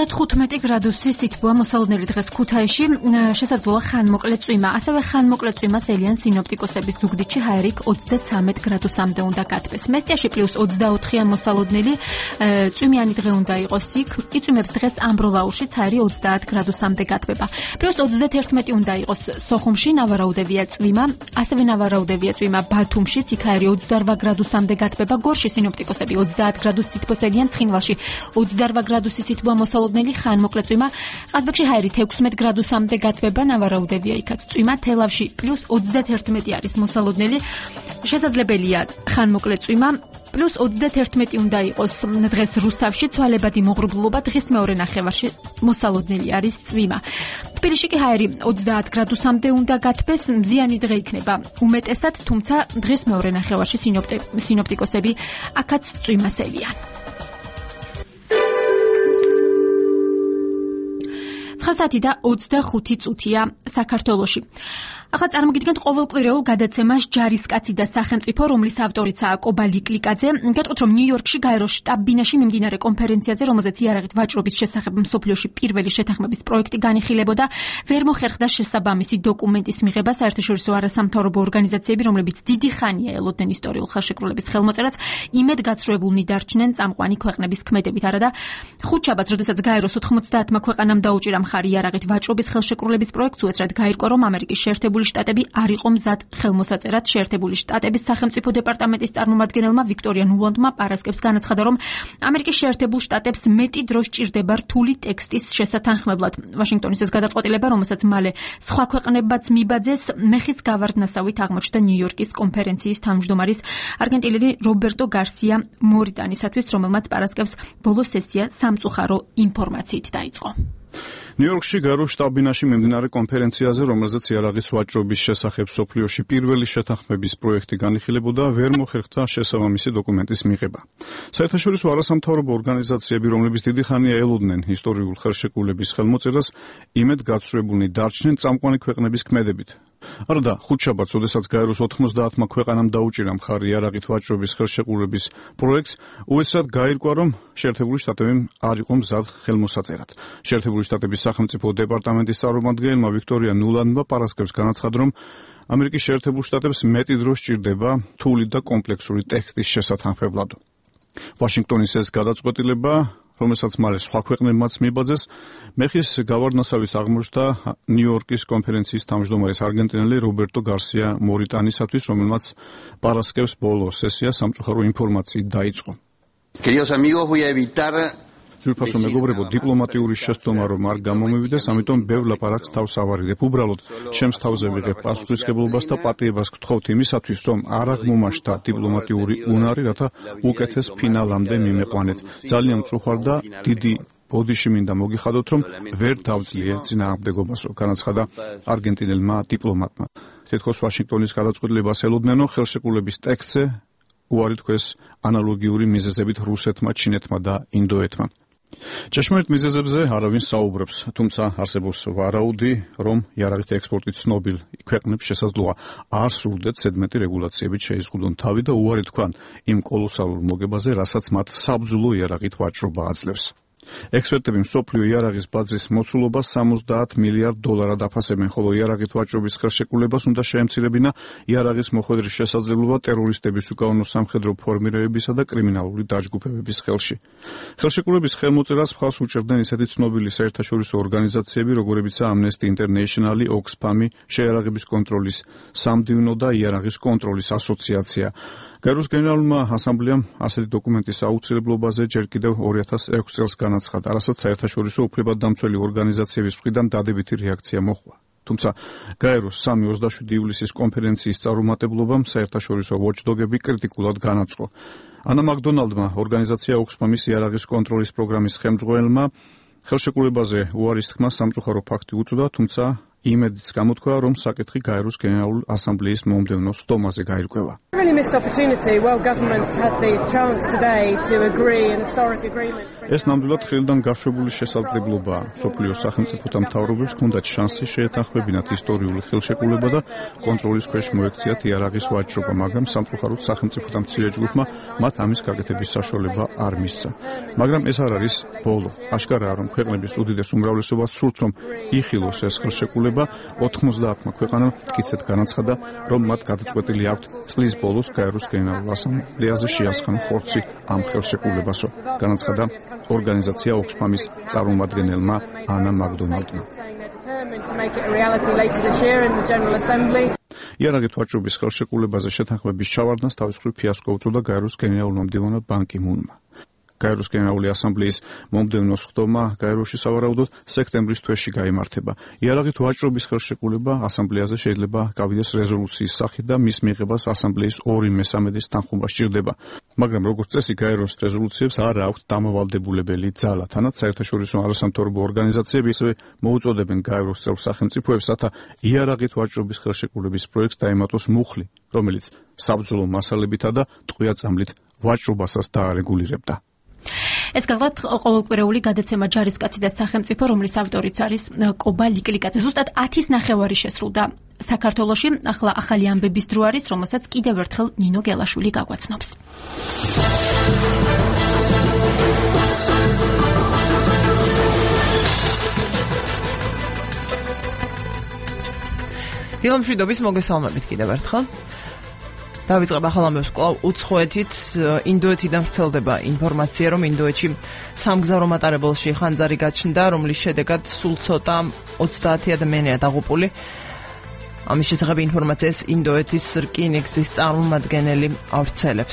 Speaker 1: 35 გრადუსი სითბოა მოსალოდნელი დღეს ქუთაისში, შესაძლოა ხანმოკლე წვიმა. ასევე ხანმოკლე წვიმას ელიან სინოპტიკოსების ზუგდიდში ჰაერიქ 33 გრადუსამდე უნდა გათბეს. მესტიაში +24-ია მოსალოდნელი, წვიმიანი დღე უნდა იყოს იქ. იწვიმებს დღეს ამბროლაურშიც ჰაერი 30 გრადუსამდე გათბება. +31 უნდა იყოს სოხუმში, ნავარაუდევია წვიმა, ასევე ნავარაუდევია წვიმა ბათუმშიც, იქ ჰაერი 28 გრადუსამდე გათბება. გორში სინოპტიკოსები 30 გრადუს სითბოს ელიან, ცხინვალში 28 გრადუსი სითბოა მოსალოდნელი, ხანმოკლე წვიმა. ყაზბეგში ჰაერით 16 გრადუსამდე გათბება, ნავარაუდევია იქაც წვიმა. თელავში +31 არის მოსალოდნელი, შესაძლებელია ხანმოკლე წვიმა. +31 უნდა იყოს დღეს რუსთავში, ცვალებადი მოღრუბლულობა, დღის მეორე ნახევარში მოსალოდნელი არის წვიმა. თბილისში კი ჰაერი 30 გრადუსამდე უნდა გათბეს, მზიანი დღე იქნება უმეტესად, თუმცა დღის მეორე ნახევარში სინოპტიკოსები აქაც წვიმას ელიან. 9 საათი და 25 წუთია საქართველოში. ახლა წარმოგიდგენთ ყოველკვირეულ გადაცემას ჯარისკაცი და სახელმწიფო, რომლის ავტორიცაა კობა ლიკლიკაძე. გეტყვით, რომ ნიუ-იორკში გაეროს შტაბ-ბინაში მიმდინარე კონფერენციაზე, რომელზეც იარაღით ვაჭრობის შესახებ მსოფლიოში პირველი შეთანხმების პროექტი განიხილებოდა, ვერ მოხერხდა შესაბამისი დოკუმენტის მიღება. საერთაშორისო არასამთავრობო ორგანიზაციები, რომლებიც დიდი ხანია ელოდნენ ისტორიულ ხელშეკრულების ხელმოწერას, იმედგაცრუებულნი დარჩნენ წამყვანი ქვეყნების ქმედებით. არა და ხუთშაბათს, როდესაც გაეროს 90-მა ქვეყანამ დაუჭირა მხარი იარაღით ვაჭრობის ხელშეკრულების პროექტს, უეცრად გაირკვა, რომ ამერიკის შეერთებული შტატები არ იყო მზად ხელმოსაწერად. შეერთებული შტატების სახელმწიფო დეპარტამენტის წარმომადგენელმა ვიქტორია ნულანდმა პარასკევს განაცხადა, რომ ამერიკის შეერთებულ შტატებს მეტი დრო სჭირდება რთული ტექსტის შესათანხმებლად. ვაშინგტონის ეს გადაწყვეტილება, რომელსაც მალე სხვა ქვეყნებაც მიბაძეს, მეხის გავარდნასავით აღმოჩნდა ნიუ-იორკის კონფერენციის თავმჯდომარის არგენტინელი რობერტო გარსია მორიტანისათვის, რომელმაც პარასკევს ბოლო სესია სამწუხარო ინფორმაციით დაიწყო.
Speaker 7: ნიუ-იორკში გაეროს შტაბ-ბინაში მიმდინარე კონფერენციაზე, რომელზეც იარაღის ვაჭრობის შესახებ მსოფლიოში პირველი შეთანხმების პროექტი განიხილებოდა, ვერ მოხერხდა შესაბამისი დოკუმენტის მიღება. საერთაშორისო არასამთავრობო ორგანიზაციები, რომლებიც დიდი ხანია ელოდნენ ისტორიულ ხელშეკრულების ხელმოწერას, იმედგაცრუებულნი დარჩნენ წამყვანი ქვეყნების ქმედებით. არა და ხუთშაბათს, როდესაც გაეროს 90-მა ქვეყანამ დაუჭირა მხარი იარაღით ვაჭრობის ხელშეკრულების პროექტს, უეცრად გაირკვა, რომ შეერთებული შტატები არ იყო მზად ხელმოსაწერად. შეერთებული შტატების სახელმწიფო დეპარტამენტის წარმომადგენელმა ვიქტორია ნულანდმა პარასკევს განაცხადა, რომ ამერიკის შეერთებულ შტატებს მეტი დრო სჭირდება რთული და კომპლექსური ტექსტის შესათანხმებლად. ვაშინგტონის ეს გადაწყვეტილება, რომელსაც მალე სხვა ქვეყნებმაც მიბაძეს, მეხის გავარდნასავის აღმოჩნდა ნიუ-იორკის კონფერენციის თავმჯდომარის არგენტინელი რობერტო გარსია მორიტანისათვის, რომელმაც პარასკევს ბოლო სესია სამწუხარო ინფორმაციით დაიწყო.
Speaker 8: Queridos amigos, voy a evitar
Speaker 7: ძვირფასო მეგობრებო, დიპლომატიური შეცდომა რომ არ გამომივიდეს, ამიტომ ბევრ ლაპარაკს თავს ავარიდებ. უბრალოდ ჩემს თავზე ვიღებ პასუხისმგებლობას და პატიებას გთხოვთ იმისათვის, რომ არ აღმომაშთა დიპლომატიური უნარი, რათა უკეთეს ფინალამდე მიმეყვანეთ. ძალიან მწუხარ და დიდი ბოდიში მინდა მოგიხადოთ, რომ ვერ დავძლია წინააღმდეგობასო, განაცხადა არგენტინელმა დიპლომატმა. თითქოს ვაშინგტონის გადაწყვეტილებას ელოდნენ, რომ ხელშეკრულების ტექსტზე უარი თქვეს ანალოგიური მიზეზებით რუსეთმა, ჩინეთმა და ინდოეთმა. ჭეშმარიტ მიზეზებზე არავინ საუბრობს, თუმცა არსებობს ვარაუდი, რომ იარაღით ექსპორტით ცნობილ ქვეყნებს შესაძლოა არ სურდეთ ზედმეტი რეგულაციებით შეიზღუდონ თავი და უარი თქვან იმ კოლოსალურ მოგებაზე, რასაც მათ საბრძოლო იარაღით ვაჭრობა აძლევს. ექსპერტები მსოფლიო იარაღის ბაზრის მოცულობას $70 მილიარდად აფასებენ, ხოლო იარაღით ვაჭრობის ხელშეკრულებას უნდა შეემცირებინა იარაღის მოხვედრის შესაძლებლობა ტერორისტების უკანონო სამხედრო ფორმირებებისა და კრიმინალური დაჯგუფებების ხელში. ხელშეკრულების ხელმოწერას მხარს უჭერდნენ ისეთი ცნობილი საერთაშორისო ორგანიზაციები, როგორებიცაა Amnesty International, Oxfam, შეიარაღების კონტროლის სამდივნო და იარაღის კონტროლის ასოციაცია. გაეროს გენერალურმა ასამბლეამ ასეთი დოკუმენტის აუცილებლობაზე ჯერ კიდევ 2006 წელს განაცხადა, რასაც საერთაშორისო უფლებადამცველი ორგანიზაციების მხრიდან დადებითი რეაქცია მოჰყვა. თუმცა გაეროს 3-27 ივლისის კონფერენციის წარუმატებლობამ საერთაშორისო ვოჩდოგები კრიტიკულად განაწყო. ანა მაკდონალდმა, ორგანიზაცია Oxfam-ის იარაღის კონტროლის პროგრამის ხელმძღვანელმა, ხელშეკრულებაზე უარის თქმა სამწუხარო ფაქტი უწოდა, თუმცა იმედიც გამოთქვა, რომ საკითხი გაეროს გენერალური ასამბლეის მომდევნო სხდომაზე გაირკვევა. ეს ნამდვილად ხელიდან გაშვებული შესაძლებლობაა. სოფლიოს სახელმწიფოთა მთავრობებს ჰქონდათ შანსი შეეთანხმებინათ ისტორიული ხელშეკრულება და კონტროლის ქვეშ მოექციათ იარაღის ვაჭრობა, მაგრამ სამწუხაროდ სახელმწიფოთა მცირე ჯგუფმა მათ ამის გაკეთების საშუალება არ მისცა. მაგრამ ეს არ არის ბოლო. აშკარაა, რომ ქვეყნების უდიდეს უმრავლესობას სურთ, რომ იხილოს ეს ხელშეკრულება. 90-მა ქვეყანამ მტკიცედ განაცხადა, რომ მათ გადაწყვეტილი აქვთ წლის ბოლოს გაეროს გენერალურ ასამბლეაზე შეასხან ხორცი ამ ხელშეკრულებასო. განაცხადა ორგანიზაცია ოქსფამის წარმომადგენელმა ანა მაკდონალდმა. იარაღით ვაჭრობის ხელშეკრულებაზე შეთანხმების ჩავარდნას თავის მხრივ ფიასკო უწოდა გაეროს გენერალურმა მდივანმა ბან კი მუნმა. გაეროს გენერალური ასამბლეის მომდევნო სხდომა გაეროში სავარაუდოდ სექტემბრის თვეში გაიმართება. იარაღით ვაჭრობის ხელშეკრულება ასამბლეაზე შეიძლება გავიდეს რეზოლუციის სახით და მის მიღებას ასამბლეის 2/3 თანხმობა სჭირდება. მაგრამ როგორც წესი გაეროს რეზოლუციებს არ აქვთ დამოვალდებულებელი ძალა. თანაც საერთაშორისო არასამთავრობო ორგანიზაციები ისევე მოუწოდებენ გაეროს წევრ სახელმწიფოებს, რათა იარაღით ვაჭრობის ხელშეკრულების პროექტს დაემატოს მუხლი, რომელიც საბრძოლო მასალებითა და ტყვია-წამლით ვაჭრობასაც დაარეგულირებდა.
Speaker 1: ეს გახლავთ ყოველკვირეული გადაცემა ჯარისკაცი და სახელმწიფო, რომლის ავტორიც არის კობა ლიკლიკაძე. ზუსტად 10:30 შესრულდა საქართველოში. ახლა ახალი ამბების დრო არის, რომელსაც კიდევ ერთხელ ნინო გელაშვილი გაგვაცნობს.
Speaker 2: დილამშვიდობის მოგესალმებით კიდევ ერთხელ. დავიწყებ ახალ ამბებს კვლავ უცხოეთით. ინდოეთიდან ვრცელდება ინფორმაცია, რომ ინდოეთში სამგზავრო მატარებელში ხანძარი გაჩნდა, რომლის შედეგად სულ ცოტა 30 ადამიანია დაღუპული. ამის შესახებ ინფორმაციას ინდოეთის რკინიგზის წარმომადგენელი ავრცელებს.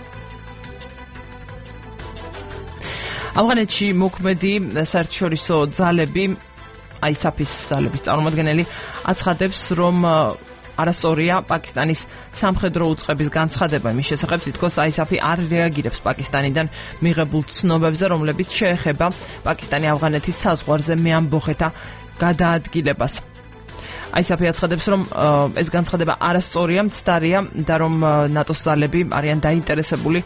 Speaker 2: ავღანეთში მოქმედი საერთაშორისო ძალები, ISAF-ის ძალების წარმომადგენელი აცხადებს, რომ არასწორია პაკისტანის სამხედრო უწყების განცხადება იმის შესახებ, თითქოს ISAF-ი არ რეაგირებს პაკისტანიდან მიღებულ ცნობებზე, რომლებიც შეეხება პაკისტანი ავღანეთის საზღვარზე მეამბოხეთა გადაადგილებას. ISAF-ი აცხადებს, რომ ეს განცხადება არასწორია, მცდარია და რომ ნატოს ძალები არიან დაინტერესებული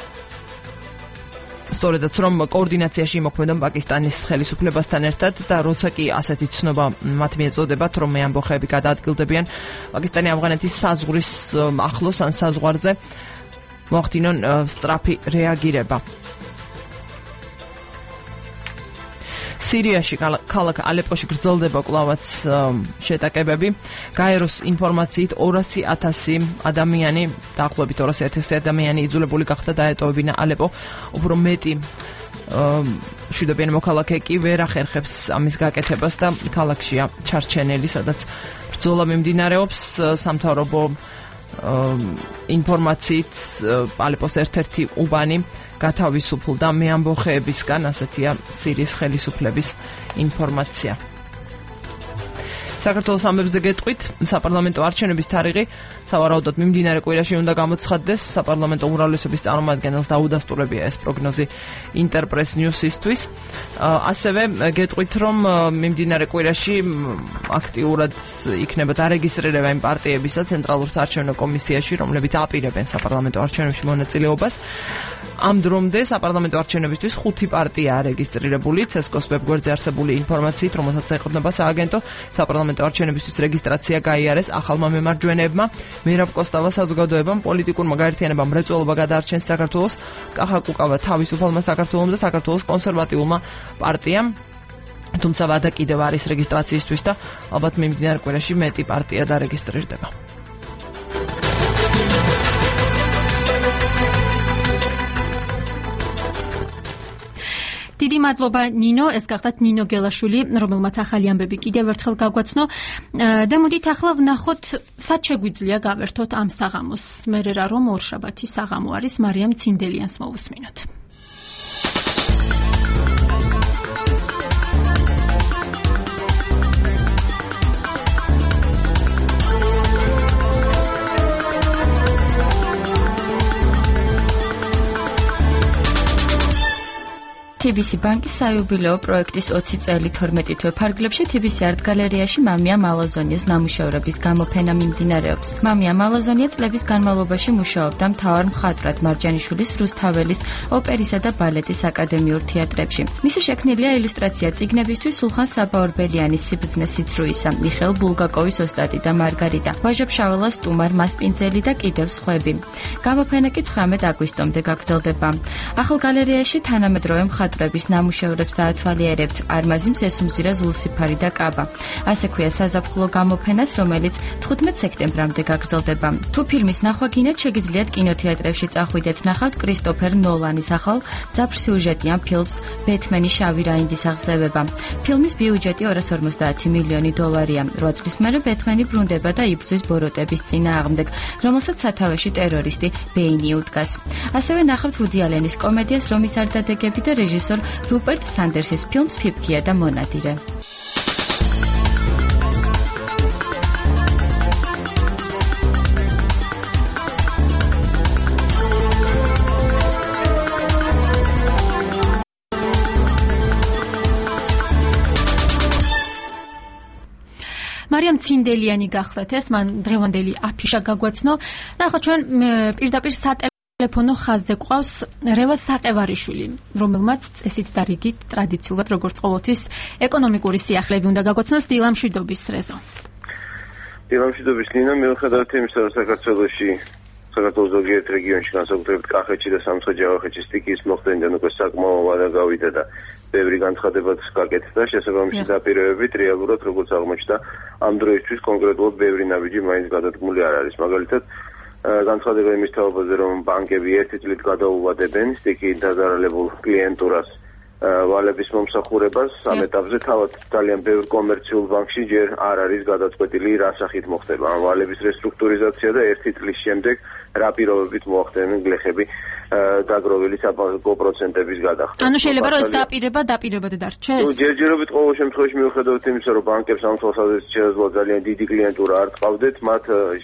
Speaker 2: სწორედაც რომ კოორდინაციაში იმოქმედონ პაკისტანის ხელისუფლებასთან ერთად და როცა კი ასეთი ცნობა მათ მიეწოდებათ, რომ მეამბოხეები გადაადგილდებიან პაკისტანი ავღანეთის საზღვრის ახლოს ან საზღვარზე, მოახდინონ სწრაფი რეაგირება. სირიაში ქალაქ ალეპოში გრძელდება კვლავაც შეტაკებები. გაეროს ინფორმაციით 200,000 ადამიანი, დაახლოებით 200,000 ადამიანი იძულებული გახდა დაეტოვებინა ალეპო. უფრო მეტი მშვიდობიანი მოქალაქე კი ვერ ახერხებს ამის გაკეთებას და ქალაქშია ჩარჩენილი, სადაც ბრძოლა მიმდინარეობს. სამთავრობო ინფორმაციით ალეპოს ერთ-ერთი უბანი გათავისუფლდა მეამბოხეებისგან, ასეთია სირიის ხელისუფლების ინფორმაცია. საქართველოს ამბებზე გეტყვით, საპარლამენტო არჩევნების თარიღი სავარაუდოდ მიმდინარე კვირაში უნდა გამოცხადდეს. საპარლამენტო უმრავლესობის წარმომადგენელს დაუდასტურებია ეს პროგნოზი ინტერპრეს ნიუსისთვის. ასევე გეტყვით, რომ მიმდინარე კვირაში აქტიურად იქნება დარეგისტრირება იმ პარტიებისა ცენტრალურ საარჩევნო კომისიაში, რომლებიც აპირებენ საპარლამენტო არჩევნებში მონაწილეობას. ამ დრომდე საპარლამენტო არჩევნებისთვის 5 პარტიაა რეგისტრირებული. CESCO-ს ვებგვერდზე არსებული ინფორმაციით, რომელსაც ეყრდნობა სააგენტო, საპარლამენტო არჩევნებისთვის რეგისტრაცია გაიარეს ახალმა მემარჯვენეებმა, მირაბ კოსტავა საზოგადოებამ, პოლიტიკურმა გაერთიანებამ მრეწველობა გადაარჩენს საქართველოს, კახა კუკავა თავისუფალმა საქართველოს და საქართველოს კონსერვატიულმა პარტიამ. თუმცა ვადა კიდევ არის რეგისტრაციისთვის და ალბათ მიმდინარე კვირაში მეტი პარტია დარეგისტრირდება.
Speaker 1: დიდი მადლობა ნინო, ეს გახდათ ნინო გელაშვილი, რომელმაც ახალი ამბები კიდევ ერთხელ გაგვაცნო. და მოდით ახლა ვნახოთ, სად შეგვიძლია გავერთოთ ამ საღამოს. მერერა რომ ორშაბათი საღამო არის, მარიამ ცინდელიანს მოვუსმინოთ.
Speaker 9: TBC ბანკის საიუბილეო პროექტის 20 წელი 12 თვე ფარგლებში TBC Art გალერეაში მამია მალაზონიას ნამუშევრების გამოფენა მიმდინარეობს. მამია მალაზონია წლების განმავლობაში მუშაობდა მთავარ მხატვრად მარჯანიშვილის რუსთაველის ოპერისა და ბალეტის აკადემიურ თეატრებში. მისი შექმნილია ილუსტრაცია წიგნებისთვის სულხან საბაორბელიანის სიბრძნე სიცრუისა, მიხეილ ბულგაკოვის ოსტატი და მარგარიტა, ვაჟა-ფშაველას სტუმარ მასპინძელი და კიდევ სხვები. გამოფენა კი 19 აგვისტომდე გაგრძელდება. ახალ გალერეაში თანამედროვე მხატვრების ნამუშევრებს დაათვალიერებთ არმაზიმ სესუმზირა ზულსიფარი და კაბა. ასე ქვია საზაფხულო გამოფენას, რომელიც 15 სექტემბრამდე გაგრძელდება. თუ ფილმის ნახვა გინდათ, შეგიძლიათ კინოთეატრებში წახვიდეთ ნახავთ კრისტოფერ ნოლანის ახალ ძაფრსიუჟეტიან ფილმს ბეთმენი შავი რაინდის აღზევება. ფილმის ბიუჯეტი 250 მილიონი დოლარია. 8 წლის მერე ბეთმენი ბრუნდება და იბრძვის ბოროტების წინააღმდეგ, რომელსაც სათავეში ტერორისტი ბეინი უდგას. ასევე ნახავთ ვუდი ალენის კომედიას რომის არდადეგები და რეჟისორ რუპერტ სანდერსის ფილმს ფიფქია და მონადირე.
Speaker 1: მარიამ ცინდელიანი გახლდათ ეს, მან დღევანდელი აფიშა გაგვაცნო და ახლა ჩვენ პირდაპირ სატელეფონო ხაზზე გვყავს რევაზ საყევარიშვილი, რომელმაც წესით და რიგით ტრადიციულად როგორც ყოველთვის ეკონომიკური სიახლეები უნდა გაგვაცნოს. დილამშვიდობის რეზო.
Speaker 10: დილამშვიდობის ნინა, მიუხედავად იმისა, რომ საქართველოში ზოგიერთ რეგიონში, განსაკუთრებით კახეთში და სამცხე-ჯავახეთში სტიქიის მოხდენიდან უკვე საკმაო ვადა გავიდა და ბევრი განცხადებაც გაკეთდა, შესაბამისი დაპირებებით რეალურად როგორც აღმოჩნდა, ამ დროისთვის კონკრეტულად ბევრი ნაბიჯი მაინც გადადგმული არ არის. მაგალითად, განცხადება იმის თაობაზე, რომ ბანკები ერთი წლით გადაუვადებენ სტიქიით დაზარალებულ კლიენტურას ვალების მომსახურებას, ამ ეტაპზე თავად ძალიან ბევრ კომერციულ ბანკში ჯერ არ არის გადაწყვეტილი რა სახით მოხდება ამ ვალების რესტრუქტურიზაცია და ერთი წლის შემდეგ რა პირობებით მოახდენენ გლეხები დაგროვილი საფასო პროცენტების გადახდა.
Speaker 1: ანუ შეიძლება რომ ეს დაპირებად დარჩეს?
Speaker 10: ჯერჯერობით ყოველ შემთხვევაში მიუხედავად იმისა, რომ ბანკებს ამ თვალსაზრისით შესაძლოა ძალიან დიდი კლიენტურა არ წყავდეთ, მათ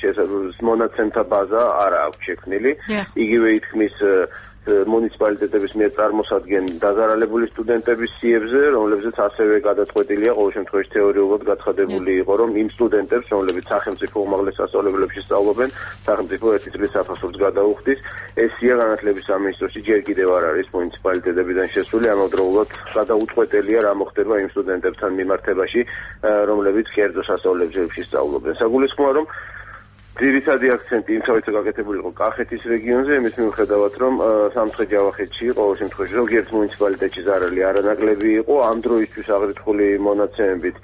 Speaker 10: მონაცემთა ბაზა არ აქვს შექმნილი. იგივე ითქმის მუნიციპალიტეტების მიერ წარმოსადგენ დაზარალებული სტუდენტების სიებზე, რომლებზეც ასევე გადაწყვეტილია ყოველ შემთხვევაში თეორიულად გაცხადებული იყო, რომ იმ სტუდენტებს, რომლებიც სახელმწიფო უმაღლეს სასწავლებლებში სწავლობენ, სახელმწიფო ერთი წლის საფასურს გადაუხდის. ეს სია განათლების სამინისტროში ჯერ კიდევ არ არის მუნიციპალიტეტებიდან შესული, ამავდროულად გადაუწყვეტელია რა მოხდება იმ სტუდენტებთან მიმართებაში, რომლებიც კერძო სასწავლებლებში სწავლობენ. საგულისხმოა, რომ ძირითადი აქცენტი იმთავეც გაკეთებული იყო კახეთის რეგიონზე, იმის მიუხედავად, რომ სამცხე-ჯავახეთში ყოველ შემთხვევაში ზოგიერთ მუნიციპალიტეტში ზარალი არანაკლები იყო, ამ დროისთვის აღრიცხული მონაცემებით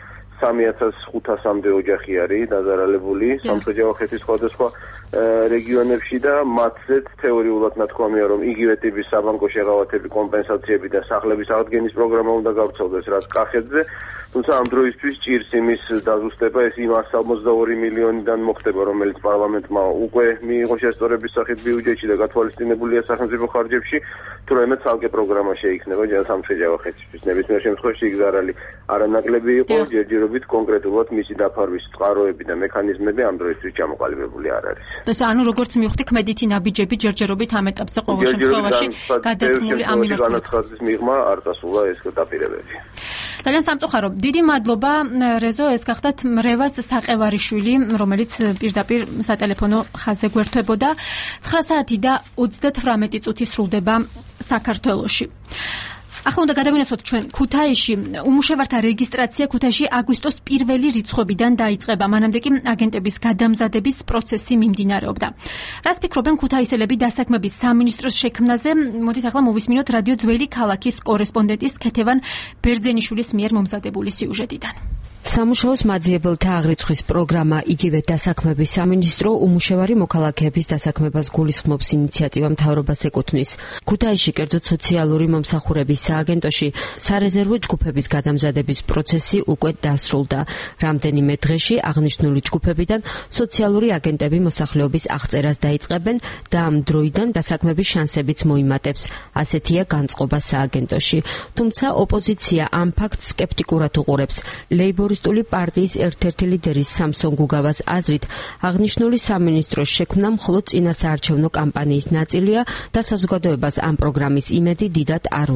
Speaker 10: 3500-მდე ოჯახი არის დაზარალებული სამცხე-ჯავახეთის სხვადასხვა რეგიონებში და მათზეც თეორიულად ნათქვამია, რომ იგივე ტიპის საბანკო შეღავათები, კომპენსაციები და სახლების აღდგენის პროგრამა უნდა გავრცელდეს, რაც კახეთზე. თუმცა ამ დროისთვის ჭირს იმის დაზუსტება, ეს იმ 162 მილიონიდან მოხდება, რომელიც პარლამენტმა უკვე მიიღო შესწორების სახით ბიუჯეტში და გათვალისწინებულია სახელმწიფო ხარჯებში, თუ რაიმე ცალკე პროგრამა შეიქმნება სამცხე-ჯავახეთისთვის. ნებისმიერ შემთხვევაში იქ ზარალი არანაკლები იყო, ჯერჯერობით კონკრეტულად მისი დაფარვის წყაროები და მექანიზმები ამ დროისთვის ჩამოყალიბებული არ არის.
Speaker 1: ეს ანუ როგორც მივხვდი, ქმედითი ნაბიჯები ჯერჯერობით ამ ეტაპზე ყოველ შემთხვევაში გადადგმული ამ
Speaker 10: განაცხადის მიღმა არ დასულა ეს დაპირებები.
Speaker 1: ძალიან სამწუხარო. დიდი მადლობა რეზო, ეს გახდათ რევაზ საყევარიშვილი, რომელიც პირდაპირ სატელეფონო ხაზზე გვერდებოდა. 9 საათი და 38 წუთი სრულდება საქართველოში. ახლა უნდა გადავინაცვლოთ ჩვენ ქუთაისში უმუშევართა რეგისტრაცია ქუთაისში აგვისტოს პირველი რიცხვებიდან დაიწყება, მანამდე კი აგენტების გადამზადების პროცესი მიმდინარეობდა. რას ფიქრობენ ქუთაისელები დასაქმების სამინისტროს შექმნაზე? მოდით ახლა მოვისმინოთ რადიო ძველი ქალაქის კორესპონდენტის ქეთევან ბერძენიშვილის მიერ მომზადებული სიუჟეტიდან.
Speaker 11: სამუშაოს მაძიებელთა აღრიცხვის პროგრამა იგივე დასაქმების სამინისტრო უმუშევარი მოქალაქეების დასაქმებას გულისხმობს ინიციატივა მთავრობას ეკუთვნის. ქუთაისში კერძოდ სოციალური მომსახურების სააგენტოში სარეზერვო ჯგუფების გადამზადების პროცესი უკვე დასრულდა. რამდენიმე დღეში აღნიშნული ჯგუფებიდან სოციალური აგენტები მოსახლეობის აღწერას დაიწყებენ და ამ დროიდან დასაქმების შანსებიც მოიმატებს. ასეთია განწყობა სააგენტოში. თუმცა ოპოზიცია ამ ფაქტს სკეპტიკურად უყურებს. ლეიბორისტული პარტიის ერთ-ერთი ლიდერის სამსონ გუგავას აზრით, აღნიშნული სამინისტროს შექმნა მხოლოდ წინასაარჩევნო კამპანიის ნაწილია და საზოგადოებას ამ პროგრამის იმედი დიდად არ უნდა ჰქონდეს.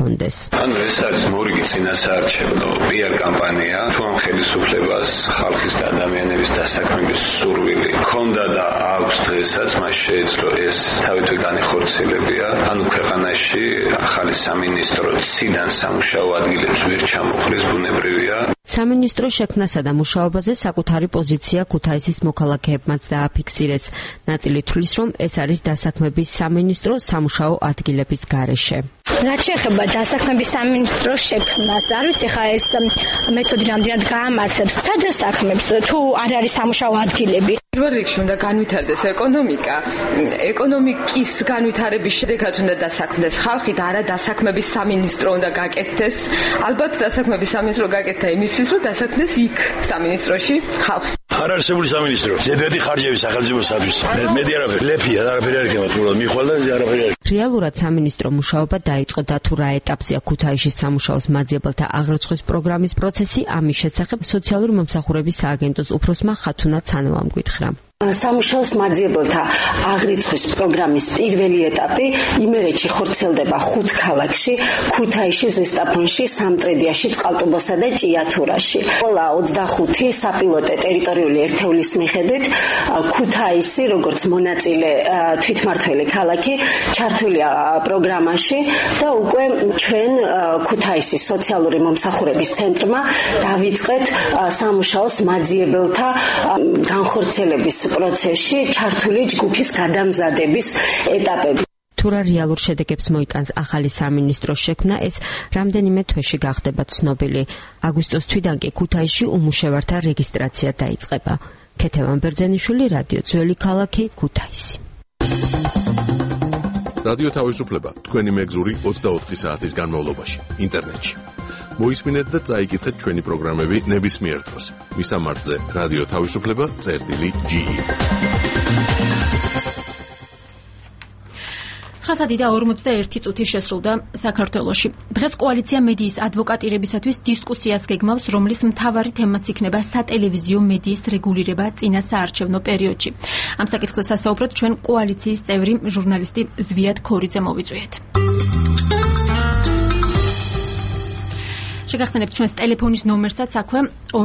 Speaker 11: დაუბრუნდეს.
Speaker 12: ანუ ეს არის მორიგი წინასაარჩევნო PR კამპანია, თუ ამ ხელისუფლებას ხალხის და ადამიანების დასაქმების სურვილი ჰქონდა და აქვს დღესაც, მას შეეძლო ეს თავითვე განეხორციელებია. ანუ ქვეყანაში ახალი სამინისტრო ციდან სამუშაო ადგილებს ვერ ჩამოხრის ბუნებრივია.
Speaker 11: სამინისტროს შექმნასა და მუშაობაზე საკუთარი პოზიცია ქუთაისის მოქალაქეებმაც დააფიქსირეს. ნაწილი თვლის, რომ ეს არის დასაქმების სამინისტრო სამუშაო ადგილების გარეშე.
Speaker 13: რაც შეეხება დასაქმების სამინისტროს შექმნას, არ ვიცი ხა ეს მეთოდი რამდენად გაამართლებს სადასაქმებს, თუ არ არის სამუშაო ადგილები.
Speaker 2: პირველ რიგში უნდა განვითარდეს ეკონომიკა. ეკონომიკის განვითარების შედეგად უნდა დასაქმდეს ხალხი და არა დასაქმების სამინისტრო უნდა გაკეთდეს. ალბათ დასაქმების სამინისტრო გაკეთდა იმისთვის, რომ დასაქმდეს იქ სამინისტროში ხალხი.
Speaker 14: არ არსებული სამინისტრო. ზედმეტი ხარჯები სახელმწიფოსათვის. მედი არაფერი, ლეფია, არაფერი არ იქნება თუ მიხვალ და არაფერი არ.
Speaker 11: რეალურად სამინისტრო მუშაობა დაიწყო და თუ რა ეტაპზეა ქუთაისში სამუშაოს მაძიებელთა აღრიცხვის პროგრამის პროცესი, ამის შესახებ სოციალური მომსახურების სააგენტოს უფროსმა ხათუნა ცანოვამ გითხრა.
Speaker 15: სამუშაოს მაძიებელთა აღრიცხვის პროგრამის პირველი ეტაპი იმერეთში ხორციელდება 5 ქალაქში, ქუთაისში, ზესტაფონში, სამტრედიაში, წყალტუბოსა და ჭიათურაში. ყველა 25 საპილოტე ტერიტორიული ერთეულის მიხედვით ქუთაისი, როგორც მონაწილე თვითმმართველი ქალაქი, ჩართულია პროგრამაში და უკვე ჩვენ ქუთაისის სოციალური მომსახურების ცენტრმა დავიწყეთ სამუშაოს მაძიებელთა განხორციელების პროცესში ჩართული ჯგუფის გადამზადების ეტაპები.
Speaker 11: თუ რა რეალურ შედეგებს მოიტანს ახალი სამინისტროს შექმნა, ეს რამდენიმე თვეში გახდება ცნობილი. აგვისტოს თვიდან კი ქუთაისში უმუშევართა რეგისტრაცია დაიწყება. ქეთევან ბერძენიშვილი, რადიო ძველი ქალაქი, ქუთაისი.
Speaker 16: რადიო თავისუფლება თქვენი მეგზური 24 საათის განმავლობაში ინტერნეტში. მოისმინეთ და წაიკითხეთ ჩვენი პროგრამები ნებისმიერ დროს. მისამართზე რადიო თავისუფლება.ge
Speaker 1: 9:41 წუთი შესრულდა საქართველოში. დღეს კოალიცია მედიის ადვოკატირებისათვის დისკუსიას გეგმავს, რომლის მთავარი თემაც იქნება სატელევიზიო მედიის რეგულირება წინა საარჩევნო პერიოდში. ამ საკითხზე სასაუბროდ ჩვენ კოალიციის წევრი ჟურნალისტი ზვიად ქორიძე მოვიწვიეთ. შეგახსენებთ ჩვენს ტელეფონის ნომერსაც აქვე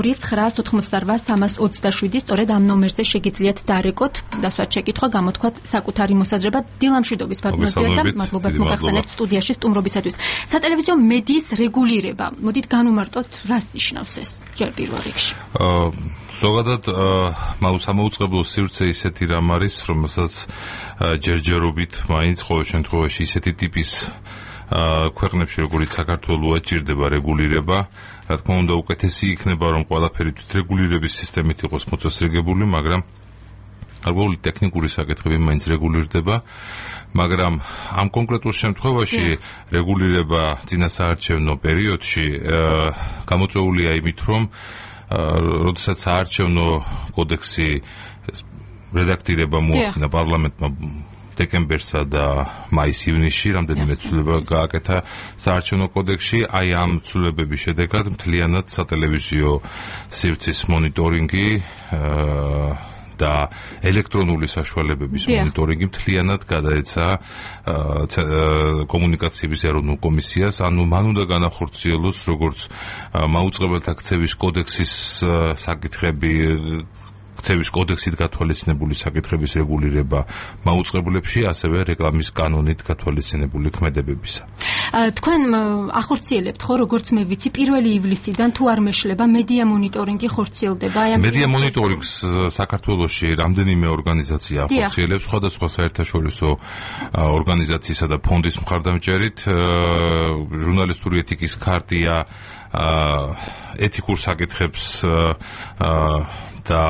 Speaker 1: 2988327, სწორედ ამ ნომერზე შეგიძლიათ დარეკოთ, დასვათ შეკითხვა, გამოთქვათ საკუთარი მოსაზრება. დილამშვიდობის ბატონებია და მადლობას მოგახსენებთ სტუდიაში სტუმრობისათვის. სატელევიზიო მედიის რეგულირება. მოდით განუმარტოთ, რას ნიშნავს ეს ჯერ პირველ რიგში?
Speaker 17: ზოგადად სამოუწყებლო სივრცე ისეთი რამ არის, რომელსაც ჯერჯერობით მაინც ყოველ შემთხვევაში ისეთი ტიპის ქვეყნებში როგორც საქართველოა ჭირდება რეგულირება. რა თქმა უნდა უკეთესი იქნება რომ ყველაფერი თვითრეგულირების სისტემით იყოს მოწესრიგებული, მაგრამ გარკვეული ტექნიკური საკითხები მაინც რეგულირდება. მაგრამ ამ კონკრეტულ შემთხვევაში რეგულირება წინასაარჩევნო პერიოდში გამოწვეულია იმით, რომ როდესაც საარჩევნო კოდექსი რედაქტირება მოახდინა პარლამენტმა დეკემბერსა და მაის-ივნისში, რამდენიმე ცვლილება გააკეთა საარჩევნო კოდექსში, აი ამ ცვლილებების შედეგად მთლიანად სატელევიზიო სივრცის მონიტორინგი და ელექტრონული საშუალებების მონიტორინგი მთლიანად გადაეცა კომუნიკაციების ეროვნულ კომისიას, ანუ მან უნდა განახორციელოს როგორც მაუწყებელთა ქცევის კოდექსის საკითხები, ქცევის კოდექსით გათვალისწინებული საკითხების რეგულირება მაუწყებლებში, ასევე რეკლამის კანონით გათვალისწინებული ქმედებებისა.
Speaker 1: თქვენ ახორციელებთ ხო, როგორც მე ვიცი, 1 ივლისიდან თუ არ მეშლება მედია მონიტორინგი ხორციელდება?
Speaker 17: მედია მონიტორინგს საქართველოში რამდენიმე ორგანიზაცია ახორციელებს, სხვადასხვა საერთაშორისო ორგანიზაციისა და ფონდის მხარდამჭერით. ჟურნალისტური ეთიკის ქარტია ეთიკურ საკითხებს და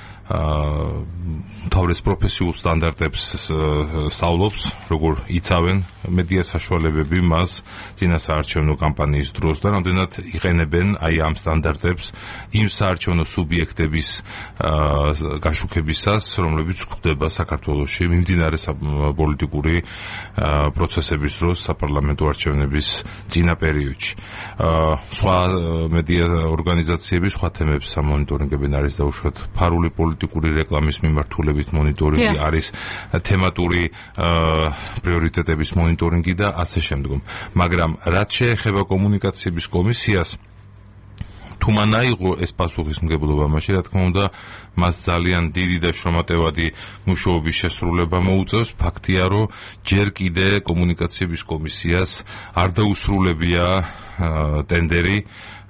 Speaker 17: თავის პროფესიულ სტანდარტებს სწავლობს, როგორ იცავენ მედია საშუალებები მას წინასაარჩევნო კამპანიის დროს და რამდენად იყენებენ აი ამ სტანდარტებს იმ საარჩევნო სუბიექტების გაშუქებისას, რომლებიც გვხვდება საქართველოში მიმდინარე პოლიტიკური პროცესების დროს საპარლამენტო არჩევნების წინა პერიოდში. სხვა მედია ორგანიზაციები სხვა თემებს ამონიტორინგებენ, არის დაუშვათ ფარული პოლიტიკური რეკლამის მიმართულებით მონიტორინგი, არის თემატური პრიორიტეტების მონიტორინგი და ასე შემდგომ. მაგრამ რაც შეეხება კომუნიკაციების კომისიას, თუ მან აიღო ეს პასუხისმგებლობა, მაშინ რა თქმა უნდა, მას ძალიან დიდი და შრომატევადი მუშაობის შესრულება მოუწევს. ფაქტია, რომ ჯერ კიდე კომუნიკაციების კომისიას არ დაუსრულებია ტენდერი,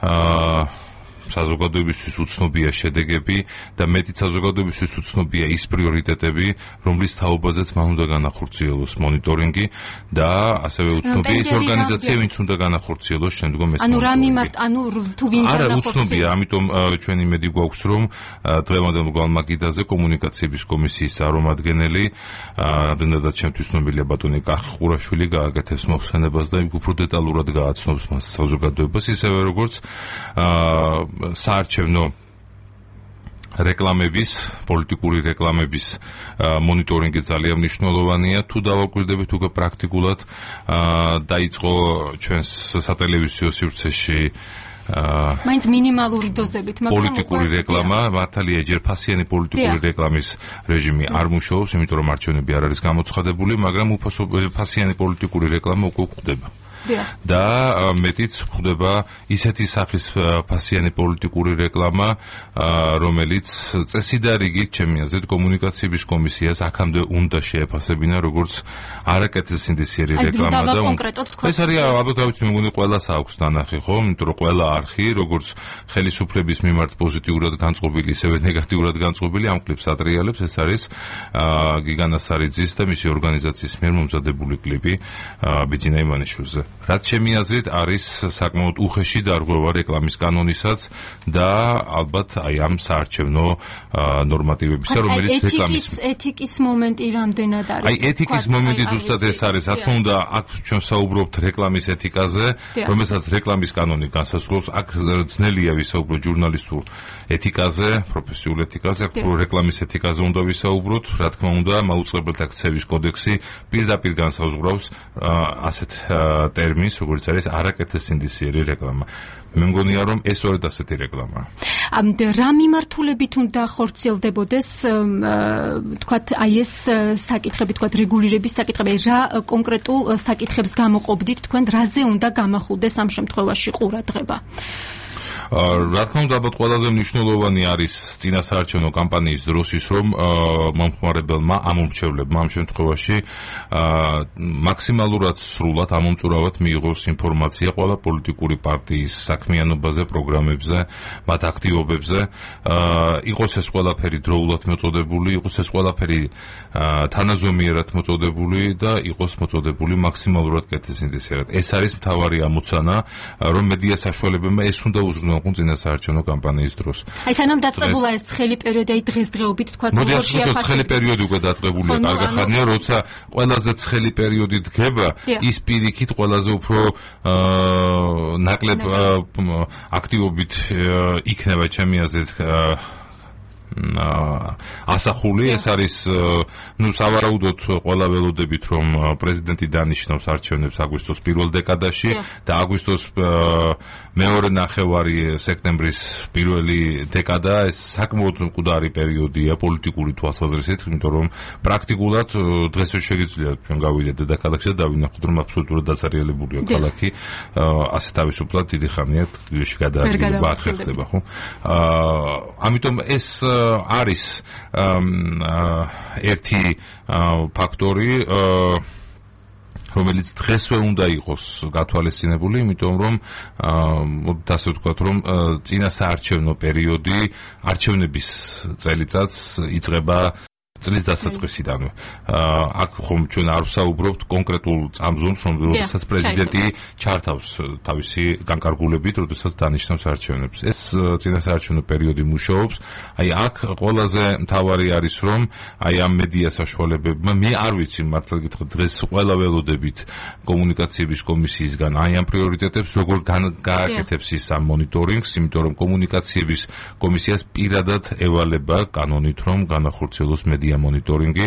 Speaker 17: საზოგადოებისთვის უცნობია შედეგები და მეტიც საზოგადოებისთვის უცნობია ის პრიორიტეტები, რომლის თაობაზეც მან უნდა განახორციელოს მონიტორინგი და ასევე უცნობია ის ორგანიზაცია, ვინც უნდა განახორციელოს შემდგომ ეს მონიტორინგი.
Speaker 1: თუ ვინ
Speaker 17: არა, უცნობია, ამიტომ ჩვენ იმედი გვაქვს, რომ დღევანდელ გვალმაგიდაზე კომუნიკაციების კომისიის წარმომადგენელი, რამდენადაც ჩემთვის ცნობილია ბატონი კახხურაშვილი, გააკეთებს მოხსენებას და უფრო დეტალურად გააცნობს მას საზოგადოებას, ისევე როგორც საარჩევნო რეკლამების, პოლიტიკური რეკლამების მონიტორინგი ძალიან მნიშვნელოვანია. თუ დავაკვირდებით უკვე პრაქტიკულად დაიწყო ჩვენს სატელევიზიო სივრცეში
Speaker 1: მაინც მინიმალური დოზებით, მაგრამ
Speaker 17: პოლიტიკური რეკლამა, მართალია ჯერ ფასიანი პოლიტიკური რეკლამის რეჟიმი არ მუშაობს, იმიტომ რომ არჩევნები არ არის გამოცხადებული, მაგრამ ფასიანი პოლიტიკური რეკლამა უკვე გვხვდება. და მეტიც ხდება ისეთი სახის ფასიანი პოლიტიკური რეკლამა, რომელიც წესიდარიგით ჩემი აზრით კომუნიკაციების კომისიას აქამდე უნდა შეეფასებინა როგორც არაკეთილსინდისიერი რეკლამა და ეს არის ალბათ ვიცი მე მგონი ყველას აქვს დანახი ხო, იმიტომ რომ ყველა არხი როგორც ხელისუფლების მიმართ პოზიტიურად განწყობილი, ისევე ნეგატიურად განწყობილი ამ კლიპს ატრიალებს, ეს არის გიგანა სარიძის და მისი ორგანიზაციის მიერ მომზადებული კლიპი ბიძინა ივანიშვილზე. რაც ჩემი აზრით არის საკმაოდ უხეში დარღვევა რეკლამის კანონისაც და ალბათ აი ამ საარჩევნო ნორმატივებისა, რომელიც რეკლამის
Speaker 1: ეთიკის მომენტი რამდენად არის?
Speaker 17: აი ეთიკის მომენტი ზუსტად ეს არის, რა თქმა უნდა, აქ ჩვენ საუბრობთ რეკლამის ეთიკაზე, რომელსაც რეკლამის კანონი განსაზღვრავს, აქ ძნელია ვისაუბროთ ჟურნალისტურ ეთიკაზე, პროფესიულ ეთიკაზე, აქ რეკლამის ეთიკაზე უნდა ვისაუბროთ, რა თქმა უნდა, მაუწყებელთა ქცევის კოდექსი პირდაპირ განსაზღვრავს ასეთ ტერმინს, როგორც არის არაკეთილსინდისიერი რეკლამა. მე მგონია, რომ ეს სწორედ ასეთი რეკლამაა.
Speaker 1: რა მიმართულებით უნდა ხორციელდებოდეს, თქვათ, აი ეს საკითხები, თქვათ, რეგულირების საკითხები, რა კონკრეტულ საკითხებს გამოყოფდით თქვენ, რაზე უნდა გამახვილდეს ამ შემთხვევაში ყურადღება?
Speaker 17: რა თქმა უნდა, ალბათ ყველაზე მნიშვნელოვანი არის წინასაარჩევნო კამპანიის დროს ის, რომ მომხმარებელმა, ამომრჩევლებმა ამ შემთხვევაში მაქსიმალურად სრულად ამომწურავად მიიღოს ინფორმაცია ყველა პოლიტიკური პარტიის საქმიანობაზე, პროგრამებზე, მათ აქტივობებზე, იყოს ეს ყველაფერი დროულად მოწოდებული, იყოს ეს ყველაფერი თანაზომიერად მოწოდებული და იყოს მოწოდებული მაქსიმალურად კეთილსინდისიერად. ეს არის მთავარი ამოცანა, რომ მედია საშუალებებმა ეს უნდა უზრუნველყონ წინასაარჩევნო კამპანიის დროს.
Speaker 1: აი სანამ დაწყებულა ეს ცხელი პერიოდი, აი დღესდღეობით თქვა
Speaker 17: როგორ შეაფასებთ? ცხელი პერიოდი უკვე დაწყებულია, კარგი ხანია, როცა ყველაზე ცხელი პერიოდი დგება, ის პირიქით ყველაზე უფრო ნაკლებ აქტივობით იქნება ჩემი აზრით ასახული. ეს არის სავარაუდოდ ყველა ველოდებით, რომ პრეზიდენტი დანიშნავს არჩევნებს აგვისტოს პირველ დეკადაში და აგვისტოს მეორე ნახევარი, სექტემბრის პირველი დეკადა ეს საკმაოდ მკვდარი პერიოდია პოლიტიკური თვალსაზრისით, იმიტომ რომ პრაქტიკულად დღეს შეიძლება ჩვენ გავიდეთ დედაქალაქში და დავინახოთ, რომ აბსოლუტურად დაწერიალებულია ქალაქი, ასე თავისუფლად დიდი ხანია თბილისში გადაადგილება არ ხერხდება, ხო? ამიტომ ეს არის ერთი ფაქტორი, რომელიც დღესვე უნდა იყოს გათვალისწინებული, იმიტომ რომ ასე ვთქვათ, რომ წინასაარჩევნო პერიოდი არჩევნების წელიწადს იწყება წლის დასაწყისიდანვე. აქ ხომ ჩვენ არ ვსაუბრობთ კონკრეტულ წამზომს, რომელსაც პრეზიდენტი ჩართავს თავისი განკარგულებით, როდესაც დანიშნავს არჩევნებს. ეს წინასაარჩევნო პერიოდი მუშაობს. აი აქ ყველაზე მთავარი არის, რომ აი ამ მედია საშუალებებმა, მე არ ვიცი მართლა გითხრათ, დღეს ყველა ველოდებით კომუნიკაციების კომისიისგან აი ამ პრიორიტეტებს როგორ გააკეთებს ის ამ მონიტორინგს, იმიტომ რომ კომუნიკაციების კომისიას პირადად ევალება კანონით, რომ განახორციელოს მედია მედია მონიტორინგი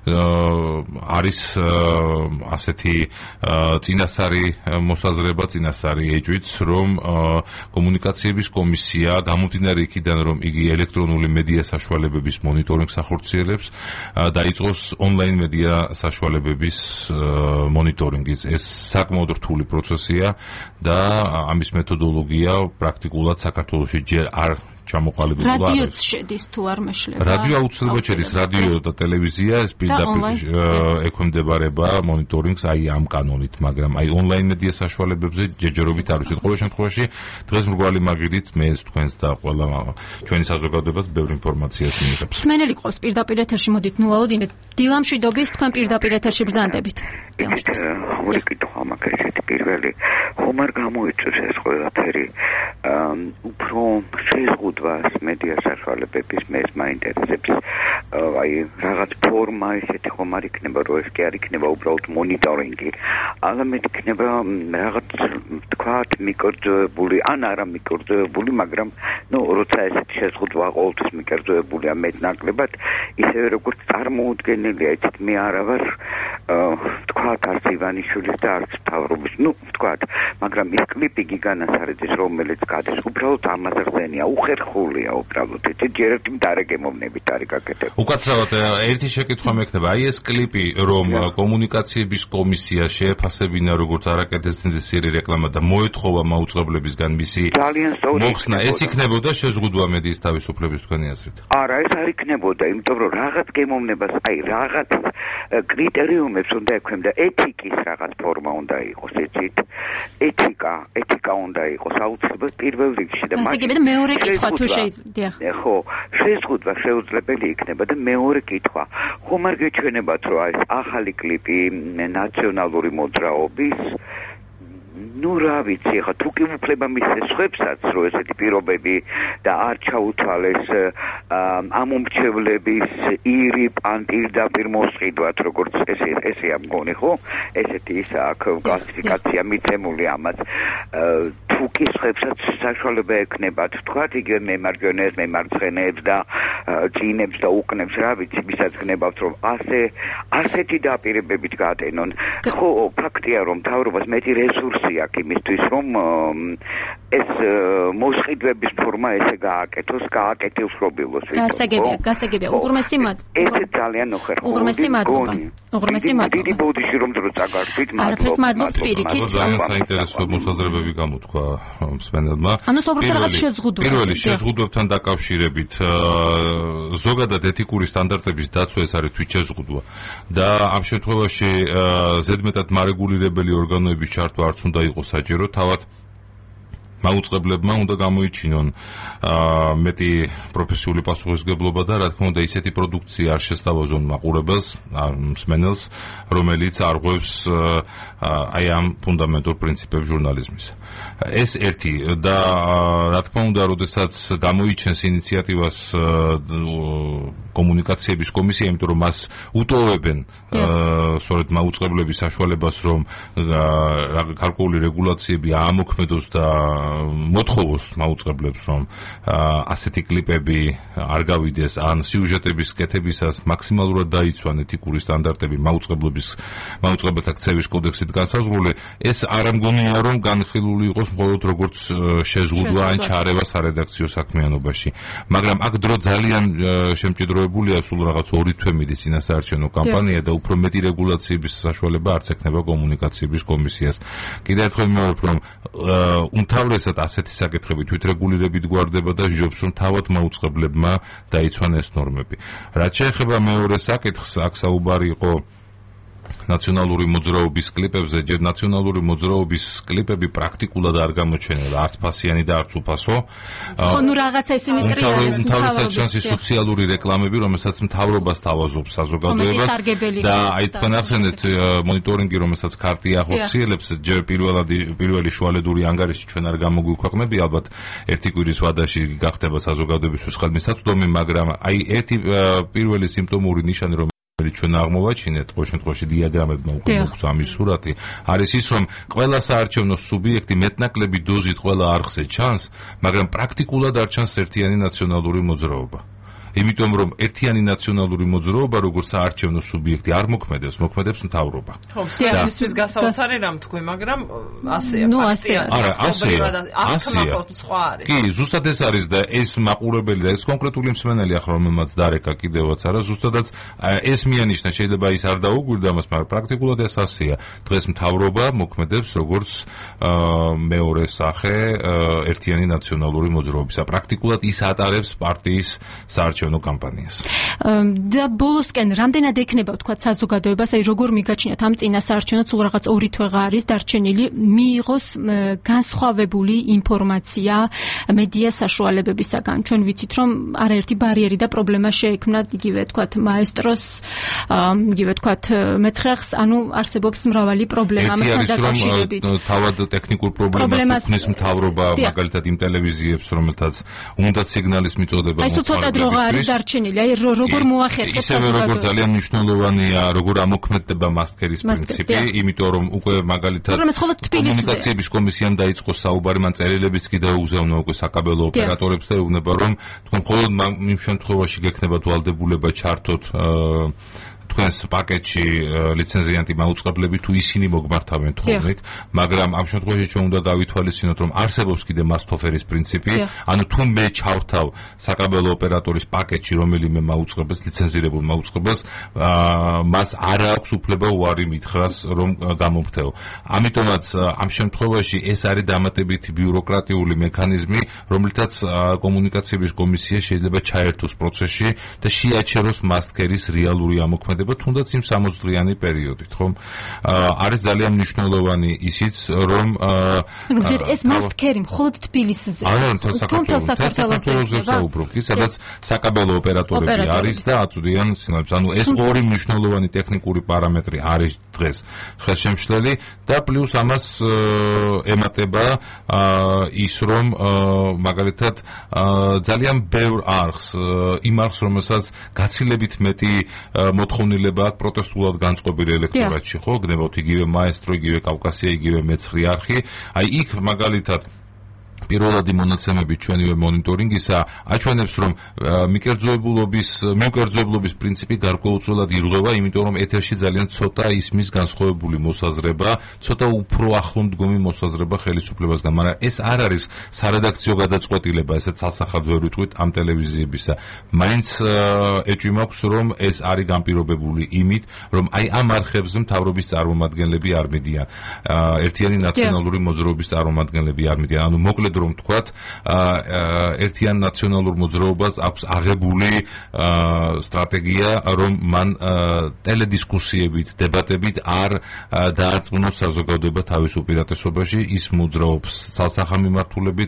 Speaker 17: არის ასეთი წინასწარი მოსაზრება, წინასწარი ეჭვიც, რომ კომუნიკაციების კომისია გამომდინარე იქიდან, რომ იგი ელექტრონული მედია საშუალებების მონიტორინგს ახორციელებს, დაიწყოს ონლაინ მედია საშუალებების მონიტორინგის. ეს საკმაოდ რთული პროცესია და ამის მეთოდოლოგია პრაქტიკულად საქართველოში ჯერ არ ჩამოყალიბებულა.
Speaker 1: რადიოც შედის თუ არ მეშლება?
Speaker 17: რადიო აუცილებლად შედის, რადიო და ტელევიზია ეს პირდაპირ ექვემდებარება მონიტორინგს აი ამ კანონით, მაგრამ აი ონლაინ მედია საშუალებებზე ჯერჯერობით არ ვიცით. ყოველ შემთხვევაში დღეს მრგვალი მაგიდით მე თქვენს და ყველა ჩვენი საზოგადოებას ბევრ ინფორმაციას მიიღებს.
Speaker 1: მსმენელი ყავს პირდაპირ ეთერში, მოდით ნუ აუდინეთ. დილამშვიდობის თქვენ პირდაპირ ეთერში ბრძანდებით.
Speaker 18: ორი კითხვა მაქვს ესეთი პირველი. ხომ არ გამოიწვევს ეს ყველაფერი უფრო შეზღუდვას მედია საშუალებების მე ეს მაინტერესებს. აი რაღაც ფორმა ესეთი ხომ არ იქნება, რომ ეს კი არ იქნება უბრალოდ მონიტორინგი. ალბათ იქნება რაღაც თქვათ მიკერძოებული, ან არა მიკერძოებული, მაგრამ ნუ როცა ესეთი შეზღუდვა ყოველთვის მიკერძოებულია მეტნაკლებად, ისევე როგორც წარმოუდგენელია, იცით, მე არა ვარ თქვათ არც ივანიშვილის და არც მთავრობის, ნუ თქვათ, მაგრამ ის კლიპი გიგანასარეძის, რომელიც გადის, უბრალოდ ამაზრზენია, უხერხულია უბრალოდ, იცით, ჯერ ერთი მდარე გემოვნებით არის გაკეთებული.
Speaker 17: უკაცრავად ერთი შეკითხვა მექნება, აი ეს კლიპი, რომ კომუნიკაციების კომისია შეეფასებინა როგორც არაკეთესწინდისიერი რეკლამა და მოეთხოვა მაუწყებლებისგან მისი მოხსნა, ეს იქნებოდა შეზღუდვა მედიის თავისუფლების თქვენი აზრით?
Speaker 18: არა, ეს არ იქნებოდა, იმიტომ რომ რაღაც გემოვნებას, აი რაღაც კრიტერიუმებს უნდა ექვემდა, ეთიკის რაღაც ფორმა უნდა იყოს, იცით? ეთიკა უნდა იყოს აუცილებლად პირველ რიგში და
Speaker 1: მაშინ მეორე კითხვა თუ შეიძლება.
Speaker 18: ხო, შეზღუდვა შეუძლებელი იქნება და მეორე კითხვა. ხომ არ გეჩვენებათ, რომ ეს ახალი კლიპი ნაციონალური მოძრაობის ნუ რა ვიცი, ხა თუ კი უფლება მისცეს ხვებსაც, რომ ესეთი პირობები და არ ჩაუთვალეს ამომრჩევლების ირიბ ან პირდაპირ მოსყიდვათ, როგორც ესეა მგონი, ხო? ესეთი ის აქვს კლასიფიკაცია მიცემული ამას. თუ კი ხვებსაც საშუალება ექნებათ, თქვათ, იგივე მემარჯვენეებს, მემარცხენეებს და წინებს და უკნებს, რა ვიცი, ვისაც გნებავთ, რომ ასეთი დაპირებებით გატენონ. ხო, ფაქტია, რომ მთავრობას მეტი რესურსი აქვს იმისთვის, რომ ეს მოსყიდვების ფორმა ესე გააკეთოს რობილოს.
Speaker 1: გასაგებია. უღრმესი მადლობა.
Speaker 18: ეს ძალიან უხერხული.
Speaker 1: უღრმესი მადლობა.
Speaker 18: დიდი ბოდიში რომ დრო წაგარდით,
Speaker 1: არაფერს მადლობთ პირიქით.
Speaker 17: ძალიან საინტერესო მოსაზრებები გამოთქვა მსმენელმა.
Speaker 1: ანუ სობრუხო რაღაც შეზღუდვა.
Speaker 17: პირველი შეზღუდვებთან დაკავშირებით ზოგადად ეთიკური სტანდარტების დაცვა ეს არის თვითშეზღუდვა და ამ შემთხვევაში ზედმეტად მარეგულირებელი ორგანოების ჩართვა არც უნდა იყოს საჭირო, თავად მაუწყებლებმა უნდა გამოიჩინონ მეტი პროფესიული პასუხისმგებლობა და რა თქმა უნდა ისეთი პროდუქცია არ შესთავაზონ მაყურებელს, მსმენელს, რომელიც არღვევს აი ამ ფუნდამენტურ პრინციპებს ჟურნალიზმის. ეს ერთი და რა თქმა უნდა, როდესაც გამოიჩენს ინიციატივას კომუნიკაციების კომისია, იმიტომ რომ მას უტოვებენ სწორედ მაუწყებლების საშუალებას, რომ გარკვეული რეგულაციები აამოქმედოს და მოთხოვოს მაუწყებლებს, რომ ასეთი კლიპები არ გავიდეს, ან სიუჟეტების კეთებისას მაქსიმალურად დაიცვან ეთიკური სტანდარტები მაუწყებელთა ქცევის კოდექსით განსაზღვრული, ეს არ ამგონია, რომ განხილული იყოს მხოლოდ როგორც შეზღუდვა ან ჩარევა სარედაქციო საქმიანობაში. მაგრამ აქ დრო ძალიან შემჭიდროებულია, სულ რაღაც 2 თვე მიდის წინასაარჩევნო კამპანია და უფრო მეტი რეგულაციების საშუალება არც ექნება კომუნიკაციების კომისიას. კიდევ ერთხელ ვიმეორებ, რომ უმთავრესად ასეთი საკითხები თვითრეგულირებით გვარდება და ჯობს, რომ თავად მაუწყებლებმა დაიცვან ეს ნორმები. რაც შეეხება მეორე საკითხს, აქ საუბარი იყო ნაციონალური მოძრაობის კლიპებზე, ჯერ ნაციონალური მოძრაობის კლიპები პრაქტიკულად არ გამოჩენილა, არც ფასიანი და არც უფასო.
Speaker 1: ხო, ნუ რაღაცა ისინი ტრიალებს
Speaker 17: უმთავრესად ჩანს სოციალური რეკლამები, რომელსაც მთავრობას თავაზობს საზოგადოებას და აი თქვენ ახსენეთ მონიტორინგი, რომელსაც ქარტია ახორციელებს, ჯერ პირველი შუალედური ანგარიში ჩვენ არ გამოგვიქვეყნები, ალბათ ერთი კვირის ვადაში გახდება საზოგადოებისთვის ხელმისაწვდომი, მაგრამ აი ერთი პირველი სიმპტომური ნიშანი, რომ ჩვენ აღმოვაჩინეთ, ყოველ შემთხვევაში დიაგრამებმა უკვე მოგვცა ამის სურათი, არის ის, რომ ყველა საარჩევნო სუბიექტი მეტნაკლები დოზით ყველა არხზე ჩანს, მაგრამ პრაქტიკულად არ ჩანს ერთიანი ნაციონალური მოძრაობა. იმიტომ რომ ერთიანი ნაციონალური მოძრაობა როგორც საარჩევნო სუბიექტი არ მოქმედებს მთავრობა.
Speaker 2: ხო, სპეციალისტის გასაოცარი რამ თქვი, მაგრამ ასეა.
Speaker 17: ნუ ასეა. არა, ასეა. კი, ზუსტად ეს არის და ეს მაყურებელი და ეს კონკრეტული მსმენელი ახლა რომელმაც დარეკა კიდევაც არა, ზუსტადაც ეს მიანიშნა შეიძლება ის არ დაუგვირდა მას, მაგრამ პრაქტიკულად ეს ასეა. დღეს მთავრობა მოქმედებს როგორც მეორე სახე ერთიანი ნაციონალური მოძრაობისა. პრაქტიკულად ის ატარებს პარტიის საარჩევნო კამპანიას.
Speaker 1: და ბოლოსკენ რამდენად ექნება ვთქვათ საზოგადოებას, აი როგორ მიგაჩნიათ ამ წინა საარჩევნო სულ რაღაც 2 თვეღა არის დარჩენილი, მიიღოს განსხვავებული ინფორმაცია მედია საშუალებებისაგან. ჩვენ ვიცით რომ არაერთი ბარიერი და პრობლემა შეექმნა იგივე ვთქვათ მაესტროს, იგივე ვთქვათ მეცხრეახს, ანუ არსებობს მრავალი პრობლემა ამასთან დაკავშირებით.
Speaker 17: თავად ტექნიკურ პრობლემას უქმნის მთავრობა, მაგალითად იმ ტელევიზიებს, რომელთაც უნდა სიგნალის მიწოდება
Speaker 1: მოხმარებელებს. აი სულ ცოტა დრო არის დარჩენილი, აი როგორ მოახერხებს
Speaker 17: ისევე როგორც ძალიან მნიშვნელოვანია როგორ ამოქმედდება მასკერის პრინციპი, იმიტომ რომ უკვე მაგალითად კომუნიკაციების კომისიამ დაიწყო საუბარი, მან წერილებიც კი დაუგზავნა უკვე საკაბელო ოპერატორებს და ეუბნება რომ თქვენ მხოლოდ იმ შემთხვევაში გექნებათ ვალდებულება ჩართოთ თქვენს პაკეტში ლიცენზიანტი მაუწყებლები თუ ისინი მოგმართავენ თხოვნით, მაგრამ ამ შემთხვევაში ჩვენ უნდა გავითვალისწინოთ, რომ არსებობს კიდე მასტოფერის პრინციპი, ანუ თუ მე ჩავრთავ საკაბელო ოპერატორის პაკეტში რომელიმე მაუწყებელს, ლიცენზირებულ მაუწყებელს, მას არ აქვს უფლება უარი მითხრას, რომ გამომხდეო. ამიტომაც ამ შემთხვევაში ეს არის დამატებითი ბიუროკრატიული მექანიზმი, რომლითაც კომუნიკაციების კომისია შეიძლება ჩაერთოს პროცესში და შეაჩეროს მასკერის რეალური ამოქმედება თუნდაც იმ 60 დღიანი პერიოდით, ხომ? არის ძალიან მნიშვნელოვანი ისიც, რომ
Speaker 1: ეს მასკერი მხოლოდ თბილისზე.
Speaker 17: თუმცა საქართველოზე საუბრობთ, სადაც საკაბელო ოპერატორები არის და აწვდიან სინამდვილეს. ანუ ეს ორი მნიშვნელოვანი ტექნიკური პარამეტრი არის დღეს ხელშემშლელი და პლუს ამას ემატება ის, რომ მაგალითად ძალიან ბევრ არხს, იმ არხს, რომელსაც გაცილებით მეტი მოთხოვნილება აქვს პროტესტულად განწყობილ ელექტორატში, ხო? გნებავთ იგივე მაესტრო, იგივე კავკასია, იგივე მეცხრე არხი. აი იქ მაგალითად პირველადი მონაცემები ჩვენივე მონიტორინგისა აჩვენებს, რომ მიუკერძოებლობის პრინციპი გარკვეულწილად ირღვევა, იმიტომ რომ ეთერში ძალიან ცოტა ისმის განსხვავებული მოსაზრება, ცოტა უფრო ახლომდგომი მოსაზრება ხელისუფლებასგან, მაგრამ ეს არ არის სარედაქციო გადაწყვეტილება, ესეც სასახად ვერ ვიტყვით ამ ტელევიზიებისა. მაინც ეჭვი მაქვს, რომ ეს არის განპირობებული იმით, რომ აი ამ არხებზე მთავრობის წარმომადგენლები არ მიდიან, ერთიანი ნაციონალური მოძრაობის წარმომადგენლები არ მიდიან, ანუ მოკლედ რომ თქვათ, ერთიან ნაციონალურ მოძრაობას აქვს აღებული სტრატეგია, რომ მან ტელედისკუსიებით, დებატებით არ დაარწმუნოს საზოგადოება თავის უპირატესობაში, ის მოძრაობს ცალსახამიმართულებით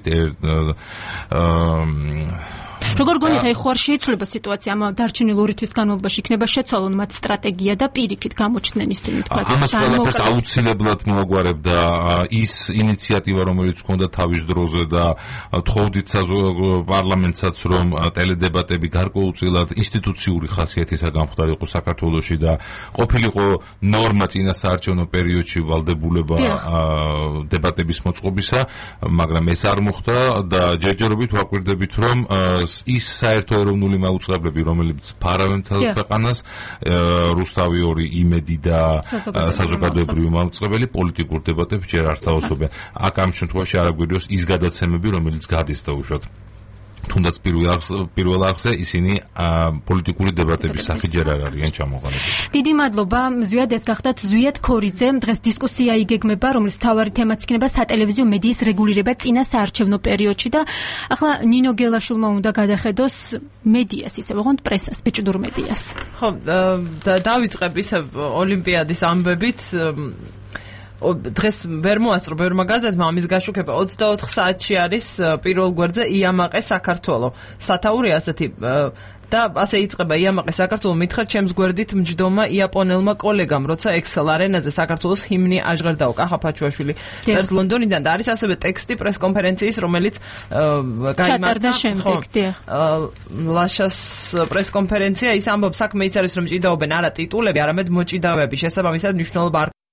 Speaker 1: როგორ გონიათ, აი ხო არ შეიცვლება სიტუაცია ამ დარჩენილ 2 თვის განმავლობაში, იქნება შეცვალონ მათ სტრატეგია და პირიქით გამოჩნდნენ ისინი თქვა.
Speaker 17: ამას ყველაფერს აუცილებლად მოაგვარებდა ის ინიციატივა, რომელიც ჰქონდა თავის დროზე და თხოვდით პარლამენტსაც, რომ ტელედებატები გარკვეულწილად ინსტიტუციური ხასიათისა გამხდარიყო საქართველოში და ყოფილიყო ნორმა წინა საარჩევნო პერიოდში ვალდებულება დებატების მოწყობისა, მაგრამ ეს არ მოხდა და ჯერჯერობით ვაკვირდებით, რომ ის საერთო ეროვნული მაუწყებლები, რომლებიც ფარავენ ქვეყანას, რუსთავი 2, იმედი და საზოგადოებრივი მაუწყებელი პოლიტიკურ დებატებს ჯერ არ თავისუფლდებიან. აქ ამ შემთხვევაში არ აგვირიოს ის გადაცემები, რომელიც გადის დაუშვათ. თუნდაც პირველ არხზე ისინი პოლიტიკური დებატების სახით ჯერ არ არიან ჩამოყალიბებული.
Speaker 1: დიდი მადლობა, ზვიად, ეს გახდათ ზვიად ქორიძე. დღეს დისკუსია იგეგმება, რომლის მთავარი თემაც იქნება სატელევიზიო მედიის რეგულირება წინა საარჩევნო პერიოდში და ახლა ნინო გელაშვილმა უნდა გადახედოს მედიას, ისე ვიღოთ პრესას, ბეჭდურ მედიას.
Speaker 2: ხო, დავიწყებ ისე ოლიმპიადის ამბებით. დღეს ვერ მოასწრო ბევრმა გაზეთმა ამის გაშუქება 24 საათში არის პირველ გვერდზე იამაყე საქართველო სათაური ასეთი და ასე იწყება იამაყე საქართველო მითხრა ჩემს გვერდით მჯდომა იაპონელმა კოლეგამ როცა ექსელ არენაზე საქართველოს ჰიმნი აჟღერდაო კახაფაჩუაშვილი წერს ლონდონიდან და არის ასევე ტექსტი პრესკონფერენციის რომელიც
Speaker 1: გაიმართა შემდეგ
Speaker 2: ლაშას პრესკონფერენცია ის ამბობს საქმე ის არის რომ ჭიდაობენ არა ტიტულები არამედ მოჭიდავეები შესაბამისად მნიშვნელობა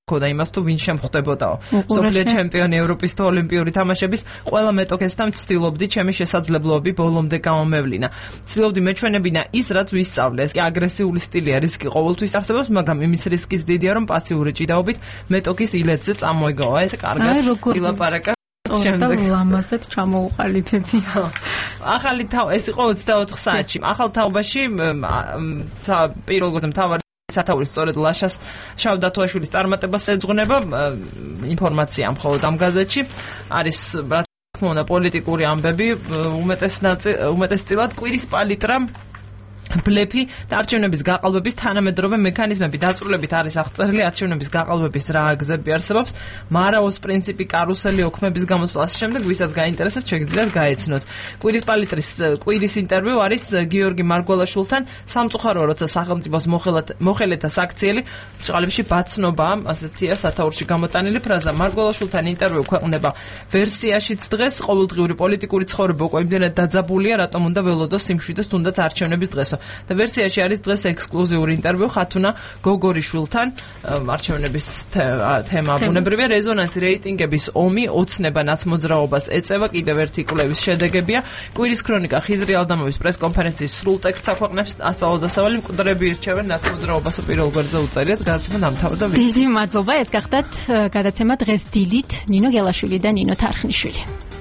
Speaker 2: ქოდა იმას თუ ვინ შემხვდებოდაო. სოფლიო ჩემპიონი ევროპის თუ ოლიმპიური თამაშების ყველა მეტოქესთან ვცდილობდი ჩემი შესაძლებლობები ბოლომდე გამომევლინა. ვცდილობდი მეჩვენებინა ის, რაც ვისწავლეს. კი აგრესიული სტილი არის კი ყოველთვის არსებობს, მაგრამ იმის რისკის დიდია, რომ პასიური ჭიდაობით მეტოქის ილეთზე წამოიგოვა. ეს კარგად ილაპარაკა.
Speaker 1: შემდეგ ლამაზად ჩამოუყალიბები.
Speaker 2: ახალი ეს იყო 24 საათში. ახალ თაობაში პირველ მთავარ სათაურის სწორედ ლაშას შავდათოაშვილის წარმატებას ეძღვნება ინფორმაცია მხოლოდ ამ გაზეთში არის რა თქმა უნდა პოლიტიკური ამბები უმეტესწილად კვირის პალიტრა ბლეფი და არჩევნების გაყალბების თანამედროვე მექანიზმები დაწვრილებით არის აღწერილი არჩევნების გაყალბების რა გზები არსებობს მარაოს პრინციპი კარუსელი ოქმების გამოსვლას შემდეგ ვისაც გაინტერესებს შეგიძლიათ გაეცნოთ კვირის ინტერვიუ არის გიორგი მარგველაშვილთან სამწუხაროა როცა სახელმწიფოს მოხელეთა საქციელი ბრჭყალებში ბაცნობაა ასეთია სათაურში გამოტანილი ფრაზა მარგველაშვილთან ინტერვიუ ქვეყნდება ვერსიაშიც დღეს ყოველდღიური პოლიტიკური ცხოვრება უკვე იმდენად დაძაბულია რატომ უნდა ველოდოს სიმშვიდეს თუნდაც არჩევნების დღესო და ვერსიაში არის დღეს ექსკლუზიური ინტერვიუ ხათუნა გოგორიშვილთან არჩევნების თემა ბუნებრივია რეზონანსი რეიტინგების ომი ოცნება ნაცმოძრაობას ეწევა კიდევ ერთი კვლევის შედეგებია კვირის ქრონიკა ხიზრი ალდამოვის პრესკონფერენციის სრულ ტექსტს აქვეყნებს ასწავლო-დასავალი მკვდრები ირჩევენ ნაცმოძრაობას პირველ გვერდზე უწერიათ გადაცემა დამთავრდა
Speaker 1: დიდი მადლობა ეს გახდათ გადაცემა დღეს დილით ნინო გელაშვილი და ნინო თარხნიშვილი